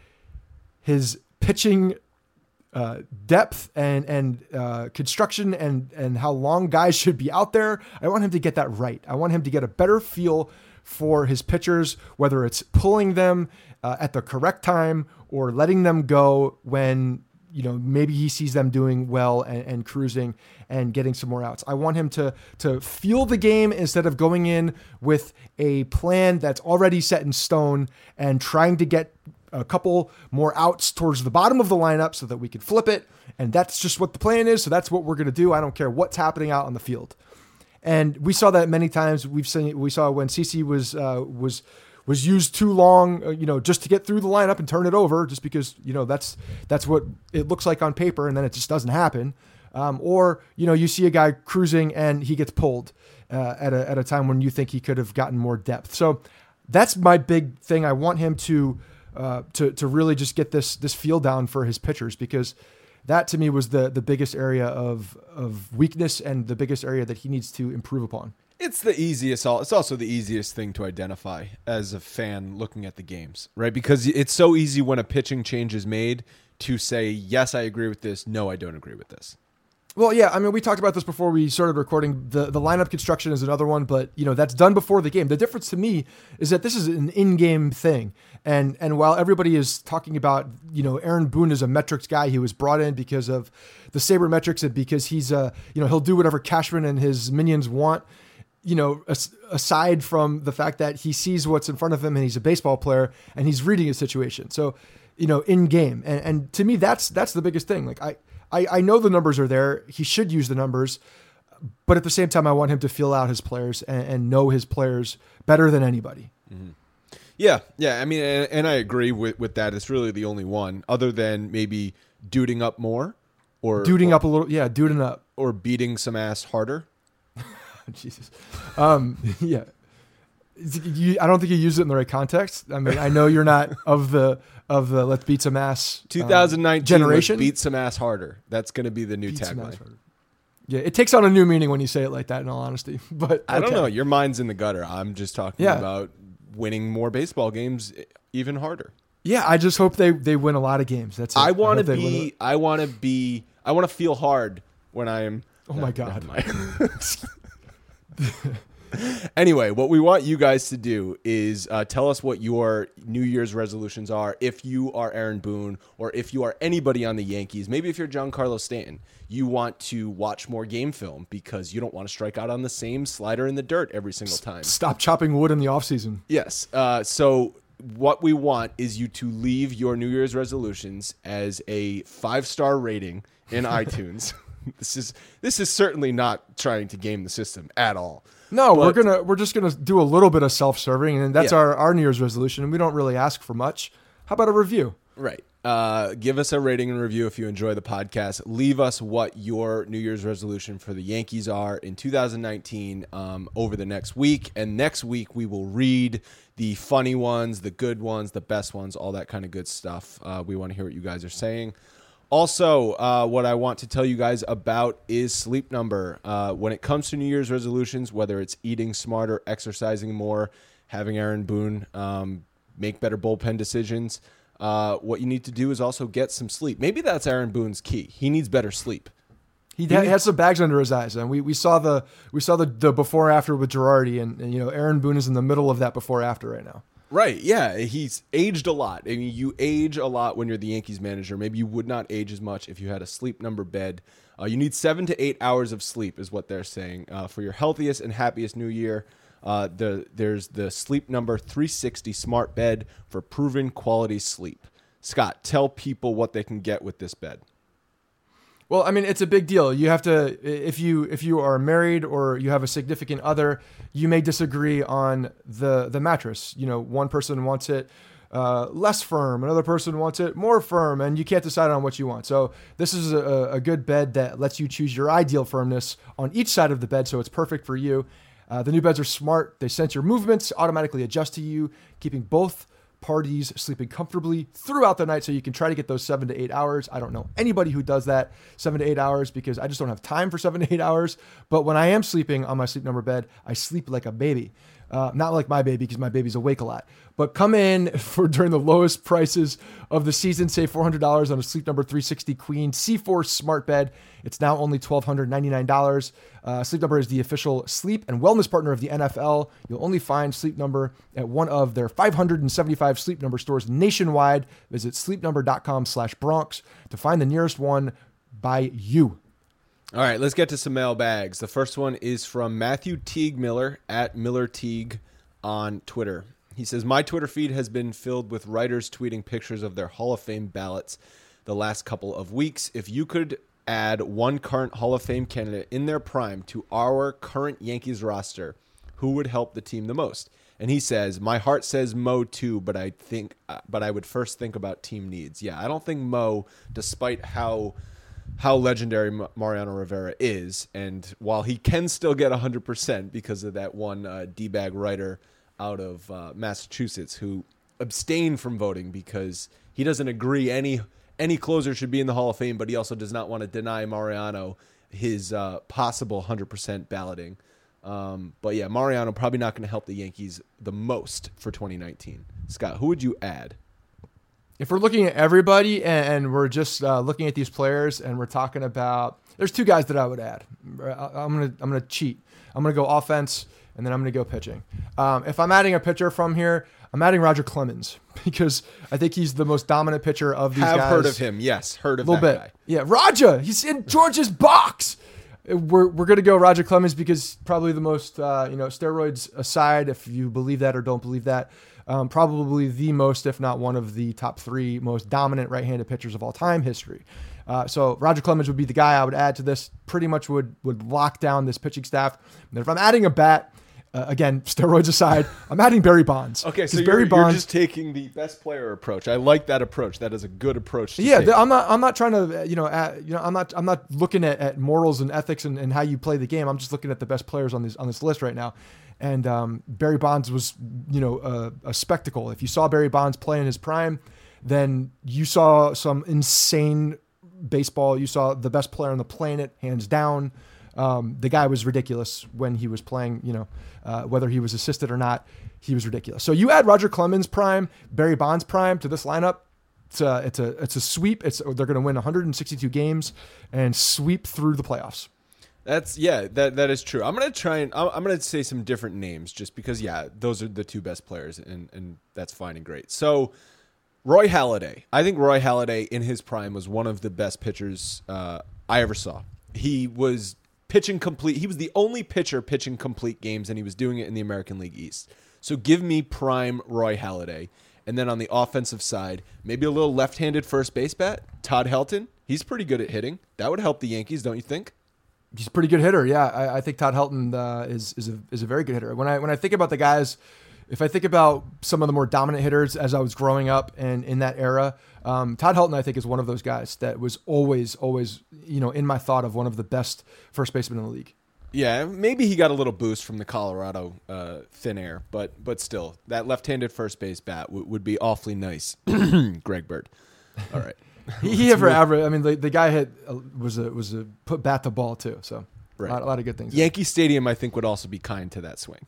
his pitching uh, depth and and uh, construction and and how long guys should be out there. I want him to get that right. I want him to get a better feel for his pitchers, whether it's pulling them uh, at the correct time or letting them go when you know maybe he sees them doing well and, and cruising and getting some more outs. I want him to to feel the game instead of going in with a plan that's already set in stone and trying to get a couple more outs towards the bottom of the lineup so that we can flip it. And that's just what the plan is. So that's what we're going to do. I don't care what's happening out on the field. And we saw that many times. We've seen, we saw when CeCe was, uh, was, was used too long, uh, you know, just to get through the lineup and turn it over just because, you know, that's, that's what it looks like on paper. And then it just doesn't happen. Um, or, you know, you see a guy cruising and he gets pulled uh, at a, at a time when you think he could have gotten more depth. So that's my big thing. I want him to, Uh, to to really just get this this feel down for his pitchers, because that to me was the the biggest area of of weakness and the biggest area that he needs to improve upon. It's the easiest. It's also the easiest thing to identify as a fan looking at the games, right? Because it's so easy when a pitching change is made to say, yes, I agree with this. No, I don't agree with this. Well, yeah, I mean, we talked about this before we started recording. The the lineup construction is another one, but you know that's done before the game. The difference to me is that this is an in-game thing, and and while everybody is talking about, you know, Aaron Boone is a metrics guy, he was brought in because of the sabermetrics and because he's uh you know he'll do whatever Cashman and his minions want. You know, as, aside from the fact that he sees what's in front of him and he's a baseball player and he's reading a situation. So, you know, in game, and and to me that's that's the biggest thing. Like I. I, I know the numbers are there. He should use the numbers, but at the same time, I want him to feel out his players and, and know his players better than anybody. Mm-hmm. Yeah, yeah. I mean, and, and I agree with, with that. It's really the only one, other than maybe duding up more, or duding or, up a little, yeah, duding up, or beating some ass harder. Jesus, um, yeah. You, I don't think you use it in the right context. I mean, I know you're not of the of the let's beat some ass um, twenty nineteen generation. Let's beat some ass harder. That's going to be the new tagline. Yeah, it takes on a new meaning when you say it like that. In all honesty, but okay. I don't know. Your mind's in the gutter. I'm just talking yeah. about winning more baseball games even harder. Yeah, I just hope they they win a lot of games. That's it. I want to I be. I want to be. I want to feel hard when I am. Oh my god. Anyway, what we want you guys to do is uh, tell us what your New Year's resolutions are. If you are Aaron Boone, or if you are anybody on the Yankees, maybe if you're Giancarlo Stanton, you want to watch more game film because you don't want to strike out on the same slider in the dirt every single time. Stop chopping wood in the offseason. Yes. Uh, so what we want is you to leave your New Year's resolutions as a five-star rating in iTunes. This is this is certainly not trying to game the system at all. No, but, we're gonna we're just gonna do a little bit of self-serving, and that's yeah. our, our New Year's resolution. And we don't really ask for much. How about a review? Right. Uh, give us a rating and review if you enjoy the podcast. Leave us what your New Year's resolution for the Yankees are in two thousand nineteen um, over the next week. And next week we will read the funny ones, the good ones, the best ones, all that kind of good stuff. Uh, we want to hear what you guys are saying. Also, uh, what I want to tell you guys about is Sleep Number. Uh, when it comes to New Year's resolutions, whether it's eating smarter, exercising more, having Aaron Boone um, make better bullpen decisions, uh, what you need to do is also get some sleep. Maybe that's Aaron Boone's key. He needs better sleep. He had, had some bags under his eyes, and we, we saw the we saw the, the before after with Girardi, and, and you know Aaron Boone is in the middle of that before after right now. Right, yeah, he's aged a lot. I mean, you age a lot when you're the Yankees manager. Maybe you would not age as much if you had a Sleep Number bed. Uh, you need seven to eight hours of sleep is what they're saying. Uh, for your healthiest and happiest new year, uh, the, there's the Sleep Number three sixty smart bed for proven quality sleep. Scott, tell people what they can get with this bed. Well, I mean, it's a big deal. You have to, if you if you are married or you have a significant other, you may disagree on the the mattress. You know, one person wants it uh, less firm, another person wants it more firm, and you can't decide on what you want. So this is a, a good bed that lets you choose your ideal firmness on each side of the bed, so it's perfect for you. Uh, the new beds are smart. They sense your movements, automatically adjust to you, keeping both parties sleeping comfortably throughout the night, so you can try to get those seven to eight hours. I don't know anybody who does that seven to eight hours because I just don't have time for seven to eight hours. But when I am sleeping on my Sleep Number bed, I sleep like a baby. Uh, not like my baby because my baby's awake a lot. But come in for during the lowest prices of the season. Save four hundred dollars on a Sleep Number three sixty Queen C four smart bed. It's now only one thousand two hundred ninety-nine dollars. Uh, Sleep Number is the official sleep and wellness partner of the N F L. You'll only find Sleep Number at one of their five hundred seventy-five Sleep Number stores nationwide. Visit sleepnumber.com slash Bronx to find the nearest one by you. All right, let's get to some mailbags. The first one is from Matthew Teague Miller at Miller Teague on Twitter. He says, my Twitter feed has been filled with writers tweeting pictures of their Hall of Fame ballots the last couple of weeks. If you could add one current Hall of Fame candidate in their prime to our current Yankees roster, who would help the team the most? And he says, my heart says Mo too, but I think, uh, but I would first think about team needs. Yeah, I don't think Mo, despite how how legendary Mariano Rivera is, and while he can still get one hundred percent because of that one uh, D-bag writer out of uh, Massachusetts who abstained from voting because he doesn't agree any any closer should be in the Hall of Fame, but he also does not want to deny Mariano his uh, possible one hundred percent balloting. Um, but yeah, Mariano probably not going to help the Yankees the most for twenty nineteen. Scott, who would you add? If we're looking at everybody and, and we're just uh, looking at these players and we're talking about, there's two guys that I would add. I'm gonna I'm gonna cheat. I'm gonna go offense and then I'm gonna go pitching. Um, if I'm adding a pitcher from here, I'm adding Roger Clemens because I think he's the most dominant pitcher of these Have guys. heard of him? Yes, heard of a little that bit. guy. Yeah, Roger. He's in George's box. We're we're gonna go Roger Clemens because probably the most uh, you know, steroids aside, if you believe that or don't believe that, um, probably the most, if not one of the top three most dominant right-handed pitchers of all time history. Uh, so Roger Clemens would be the guy I would add to this. Pretty much would would lock down this pitching staff. And if I'm adding a bat, uh, again, steroids aside, I'm adding Barry Bonds. Okay, so Barry you're, Bonds, you're just taking the best player approach. I like that approach. That is a good approach. To yeah, take. th- I'm not. I'm not trying to. You know. At, you know. I'm not. I'm not looking at, at morals and ethics and, and how you play the game. I'm just looking at the best players on this on this list right now. And um, Barry Bonds was, you know, a, a spectacle. If you saw Barry Bonds play in his prime, then you saw some insane baseball. You saw the best player on the planet, hands down. Um, the guy was ridiculous when he was playing, you know, uh, whether he was assisted or not, he was ridiculous. So you add Roger Clemens prime, Barry Bonds prime to this lineup. It's a, it's a, it's a sweep. It's, they're going to win one hundred sixty-two games and sweep through the playoffs. That's yeah, that that is true. I'm gonna try and I'm, I'm gonna say some different names just because yeah, those are the two best players and and that's fine and great. So Roy Halladay, I think Roy Halladay in his prime was one of the best pitchers uh, I ever saw. He was pitching complete. He was the only pitcher pitching complete games, and he was doing it in the American League East. So give me prime Roy Halladay, and then on the offensive side, maybe a little left-handed first base bat, Todd Helton. He's pretty good at hitting. That would help the Yankees, don't you think? He's a pretty good hitter. Yeah, I, I think Todd Helton uh, is is a is a very good hitter. When I when I think about the guys, if I think about some of the more dominant hitters as I was growing up and in that era, um, Todd Helton I think is one of those guys that was always always you know in my thought of one of the best first basemen in the league. Yeah, maybe he got a little boost from the Colorado uh, thin air, but but still, that left-handed first base bat w- would be awfully nice. Greg Bird. All right. He, he hit for average. I mean, the, the guy hit uh, was a was a put bat to ball too. So Right. a, lot, a lot of good things. Yankee Stadium, I think, would also be kind to that swing.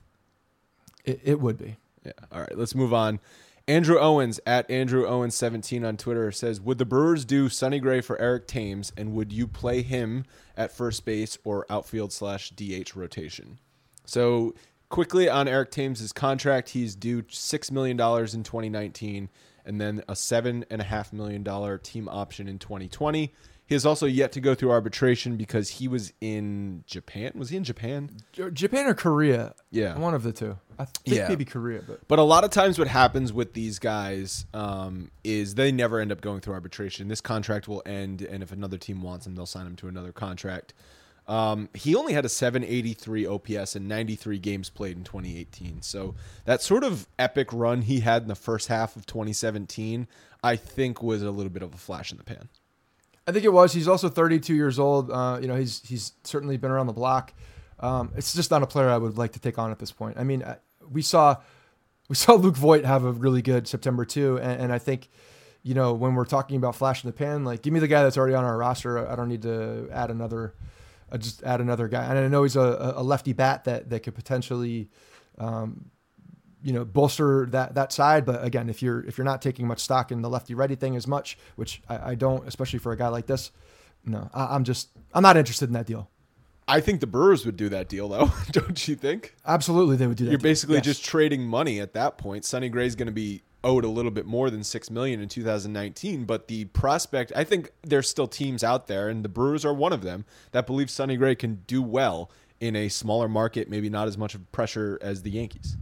It, it would be. Yeah. All right, let's move on. Andrew Owens at Andrew Owens seventeen on Twitter says, would the Brewers do Sonny Gray for Eric Thames, and would you play him at first base or outfield slash D H rotation? So quickly on Eric Thames' contract, he's due six million dollars in twenty nineteen and then a seven point five million dollars team option in twenty twenty. He has also yet to go through arbitration because he was in Japan. Was he in Japan? J- Japan or Korea? Yeah. One of the two. I think Yeah. maybe Korea, but But a lot of times what happens with these guys um, is they never end up going through arbitration. This contract will end, and if another team wants him, they'll sign him to another contract. Um, he only had a seven eighty-three O P S and ninety-three games played in twenty eighteen. So that sort of epic run he had in the first half of twenty seventeen, I think was a little bit of a flash in the pan. I think it was. He's also thirty-two years old. Uh, you know, he's he's certainly been around the block. Um, it's just not a player I would like to take on at this point. I mean, uh, we saw we saw Luke Voigt have a really good September too, and, and I think, you know, when we're talking about flash in the pan, like give me the guy that's already on our roster. I don't need to add another. I just add another guy, and I know he's a, a lefty bat that that could potentially, um, you know, bolster that that side. But again, if you're if you're not taking much stock in the lefty righty thing as much, which I, I don't, especially for a guy like this, no, I, I'm just I'm not interested in that deal. I think the Brewers would do that deal, though. Don't you think? Absolutely, they would do that. You're deal. basically Yes. just trading money at that point. Sonny Gray's going to be owed a little bit more than six million dollars in two thousand nineteen, but the prospect, I think there's still teams out there, and the Brewers are one of them, that believe Sonny Gray can do well in a smaller market, maybe not as much of pressure as the Yankees.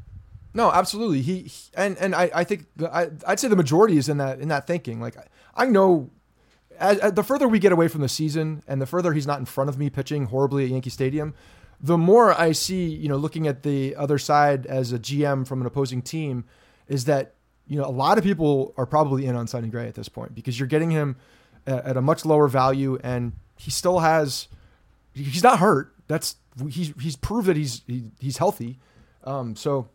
No, absolutely. He, he and and I, I think the, I I'd say the majority is in that in that thinking. Like I, I know, as, as the further we get away from the season, and the further he's not in front of me pitching horribly at Yankee Stadium, the more I see, you know, looking at the other side as a G M from an opposing team, is that, you know, a lot of people are probably in on Sonny Gray at this point because you're getting him at, at a much lower value, and he still has, he's not hurt. That's he's he's proved that he's he, he's healthy. Um, so.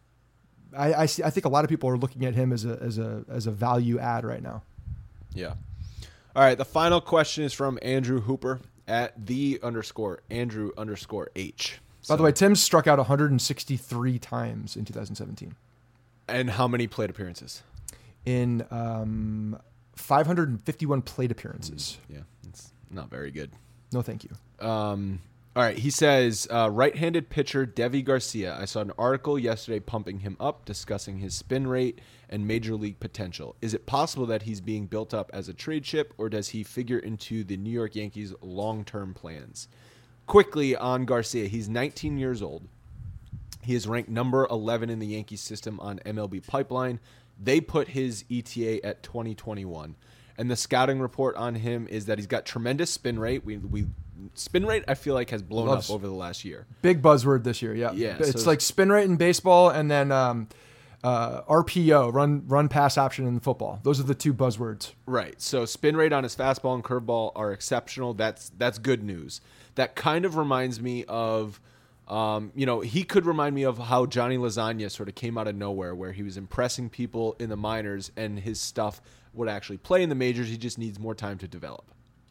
I I, see, I think a lot of people are looking at him as a as a as a value add right now. Yeah. All right. The final question is from Andrew Hooper at the underscore Andrew underscore H. By the way, Tim struck out one hundred sixty-three times in two thousand seventeen. And how many plate appearances? In um, five hundred fifty-one plate appearances. Yeah, it's not very good. No, thank you. Um, all right, he says, uh, right-handed pitcher Deivi Garcia. I saw an article yesterday pumping him up, discussing his spin rate and major league potential. Is it possible that he's being built up as a trade chip, or does he figure into the New York Yankees' long-term plans? Quickly on Garcia, he's nineteen years old. He is ranked number eleven in the Yankees system on M L B Pipeline. They put his E T A at twenty twenty-one. And the scouting report on him is that he's got tremendous spin rate. We we spin rate, I feel like, has blown Loves. up over the last year. Big buzzword this year, yeah. Yeah. It's so like spin rate in baseball and then um, uh, R P O, run run pass option in football. Those are the two buzzwords. Right. So spin rate on his fastball and curveball are exceptional. That's that's good news. That kind of reminds me of, um, you know, he could remind me of how Johnny Lasagna sort of came out of nowhere, where he was impressing people in the minors and his stuff would actually play in the majors. He just needs more time to develop.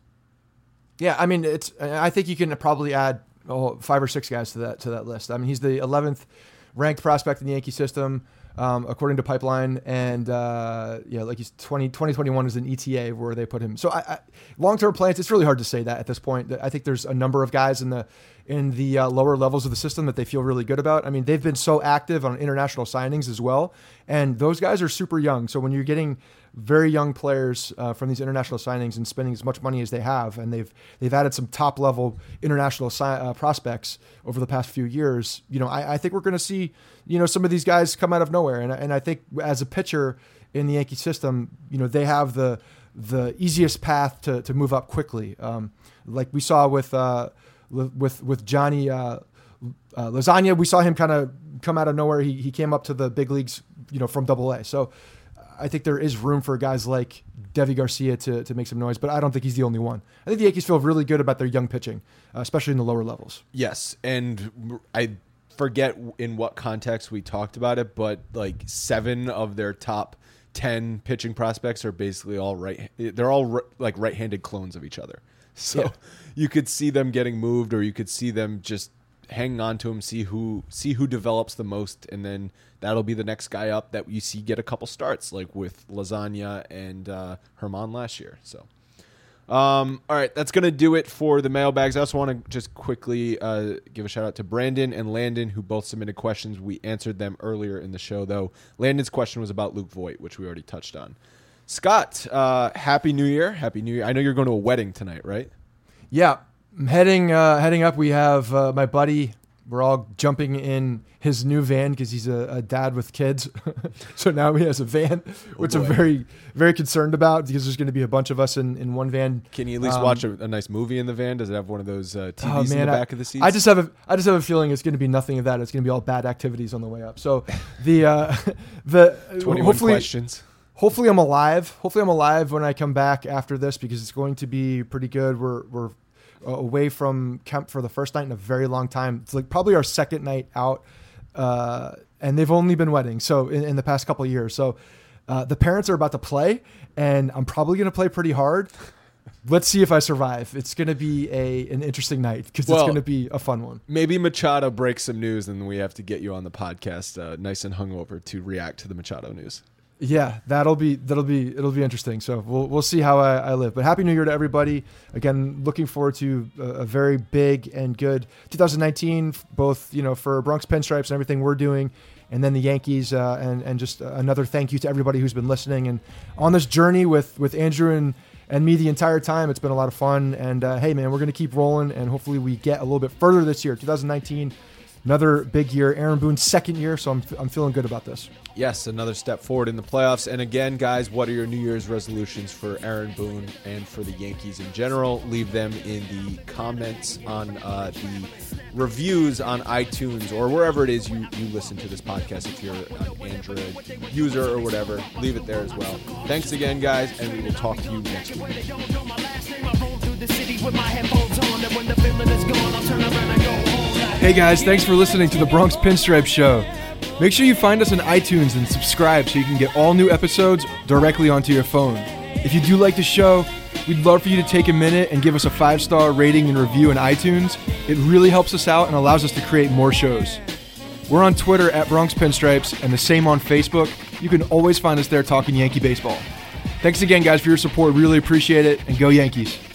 Yeah, I mean, it's. I think you can probably add oh, five or six guys to that to that list. I mean, he's the eleventh ranked prospect in the Yankee system, um, according to Pipeline, and uh, yeah, like he's twenty, twenty twenty-one is an E T A where they put him. So, I, I, long-term plans. It's really hard to say that at this point. I think there's a number of guys in the in the uh, lower levels of the system that they feel really good about. I mean, they've been so active on international signings as well, and those guys are super young. So when you're getting very young players uh, from these international signings and spending as much money as they have, and they've they've added some top level international si- uh, prospects over the past few years. You know, I, I think we're going to see you know some of these guys come out of nowhere, and and I think as a pitcher in the Yankee system, you know they have the the easiest path to to move up quickly, um, like we saw with uh, with with Johnny uh, uh, Lasagna. We saw him kind of come out of nowhere. He he came up to the big leagues, you know, from Double A. So I think there is room for guys like Deivi Garcia to, to make some noise, but I don't think he's the only one. I think the Yankees feel really good about their young pitching, uh, especially in the lower levels. Yes, and I forget in what context we talked about it, but like seven of their top ten pitching prospects are basically all right. They're all like right-handed clones of each other. So yeah. You could see them getting moved, or you could see them just hanging on to him, see who see who develops the most, and then that'll be the next guy up that you see get a couple starts, like with Lasagna and uh, Herman last year. So, um, all right, that's going to do it for the mailbags. I also want to just quickly uh, give a shout out to Brandon and Landon, who both submitted questions. We answered them earlier in the show, though. Landon's question was about Luke Voit, which we already touched on. Scott, uh, Happy New Year. Happy New Year. I know you're going to a wedding tonight, right? Yeah. Heading uh, heading up, we have uh, my buddy. We're all jumping in his new van because he's a, a dad with kids. So now he has a van, which oh I'm very, very concerned about because there's going to be a bunch of us in, in one van. Can you at least um, watch a, a nice movie in the van? Does it have one of those uh, T Vs oh, man, in the back I, of the seats? I just have a, I just have a feeling it's going to be nothing of that. It's going to be all bad activities on the way up. So the uh, the twenty-one hopefully, questions. Hopefully I'm alive. Hopefully I'm alive when I come back after this because it's going to be pretty good. We're we're away from camp for the first night in a very long time. It's like probably our second night out, uh, and they've only been weddings so in, in the past couple of years. So uh, the parents are about to play, and I'm probably going to play pretty hard. Let's see if I survive. It's going to be a an interesting night because well, it's going to be a fun one. Maybe Machado breaks some news, and we have to get you on the podcast, uh, nice and hungover, to react to the Machado news. Yeah, that'll be that'll be it'll be interesting. So we'll we'll see how I, I live. But Happy New Year to everybody. Again, looking forward to a, a very big and good two thousand nineteen, both you know for Bronx Pinstripes and everything we're doing, and then the Yankees, uh, and and just another thank you to everybody who's been listening and on this journey with with Andrew and and me the entire time. It's been a lot of fun. And uh, hey, man, we're gonna keep rolling, and hopefully we get a little bit further this year. two thousand nineteen, another big year. Aaron Boone's second year, so I'm I'm feeling good about this. Yes, another step forward in the playoffs. And again, guys, what are your New Year's resolutions for Aaron Boone and for the Yankees in general? Leave them in the comments on uh, the reviews on iTunes or wherever it is you, you listen to this podcast. If you're an Android user or whatever, leave it there as well. Thanks again, guys, and we will talk to you next week. Hey, guys, thanks for listening to the Bronx Pinstripe Show. Make sure you find us on iTunes and subscribe so you can get all new episodes directly onto your phone. If you do like the show, We'd love for you to take a minute and give us a five-star rating and review in iTunes. It really helps us out and allows us to create more shows. We're on Twitter at Bronx Pinstripes and the same on Facebook. You can always find us there talking Yankee baseball. Thanks again, guys, for your support. Really appreciate it, and go Yankees.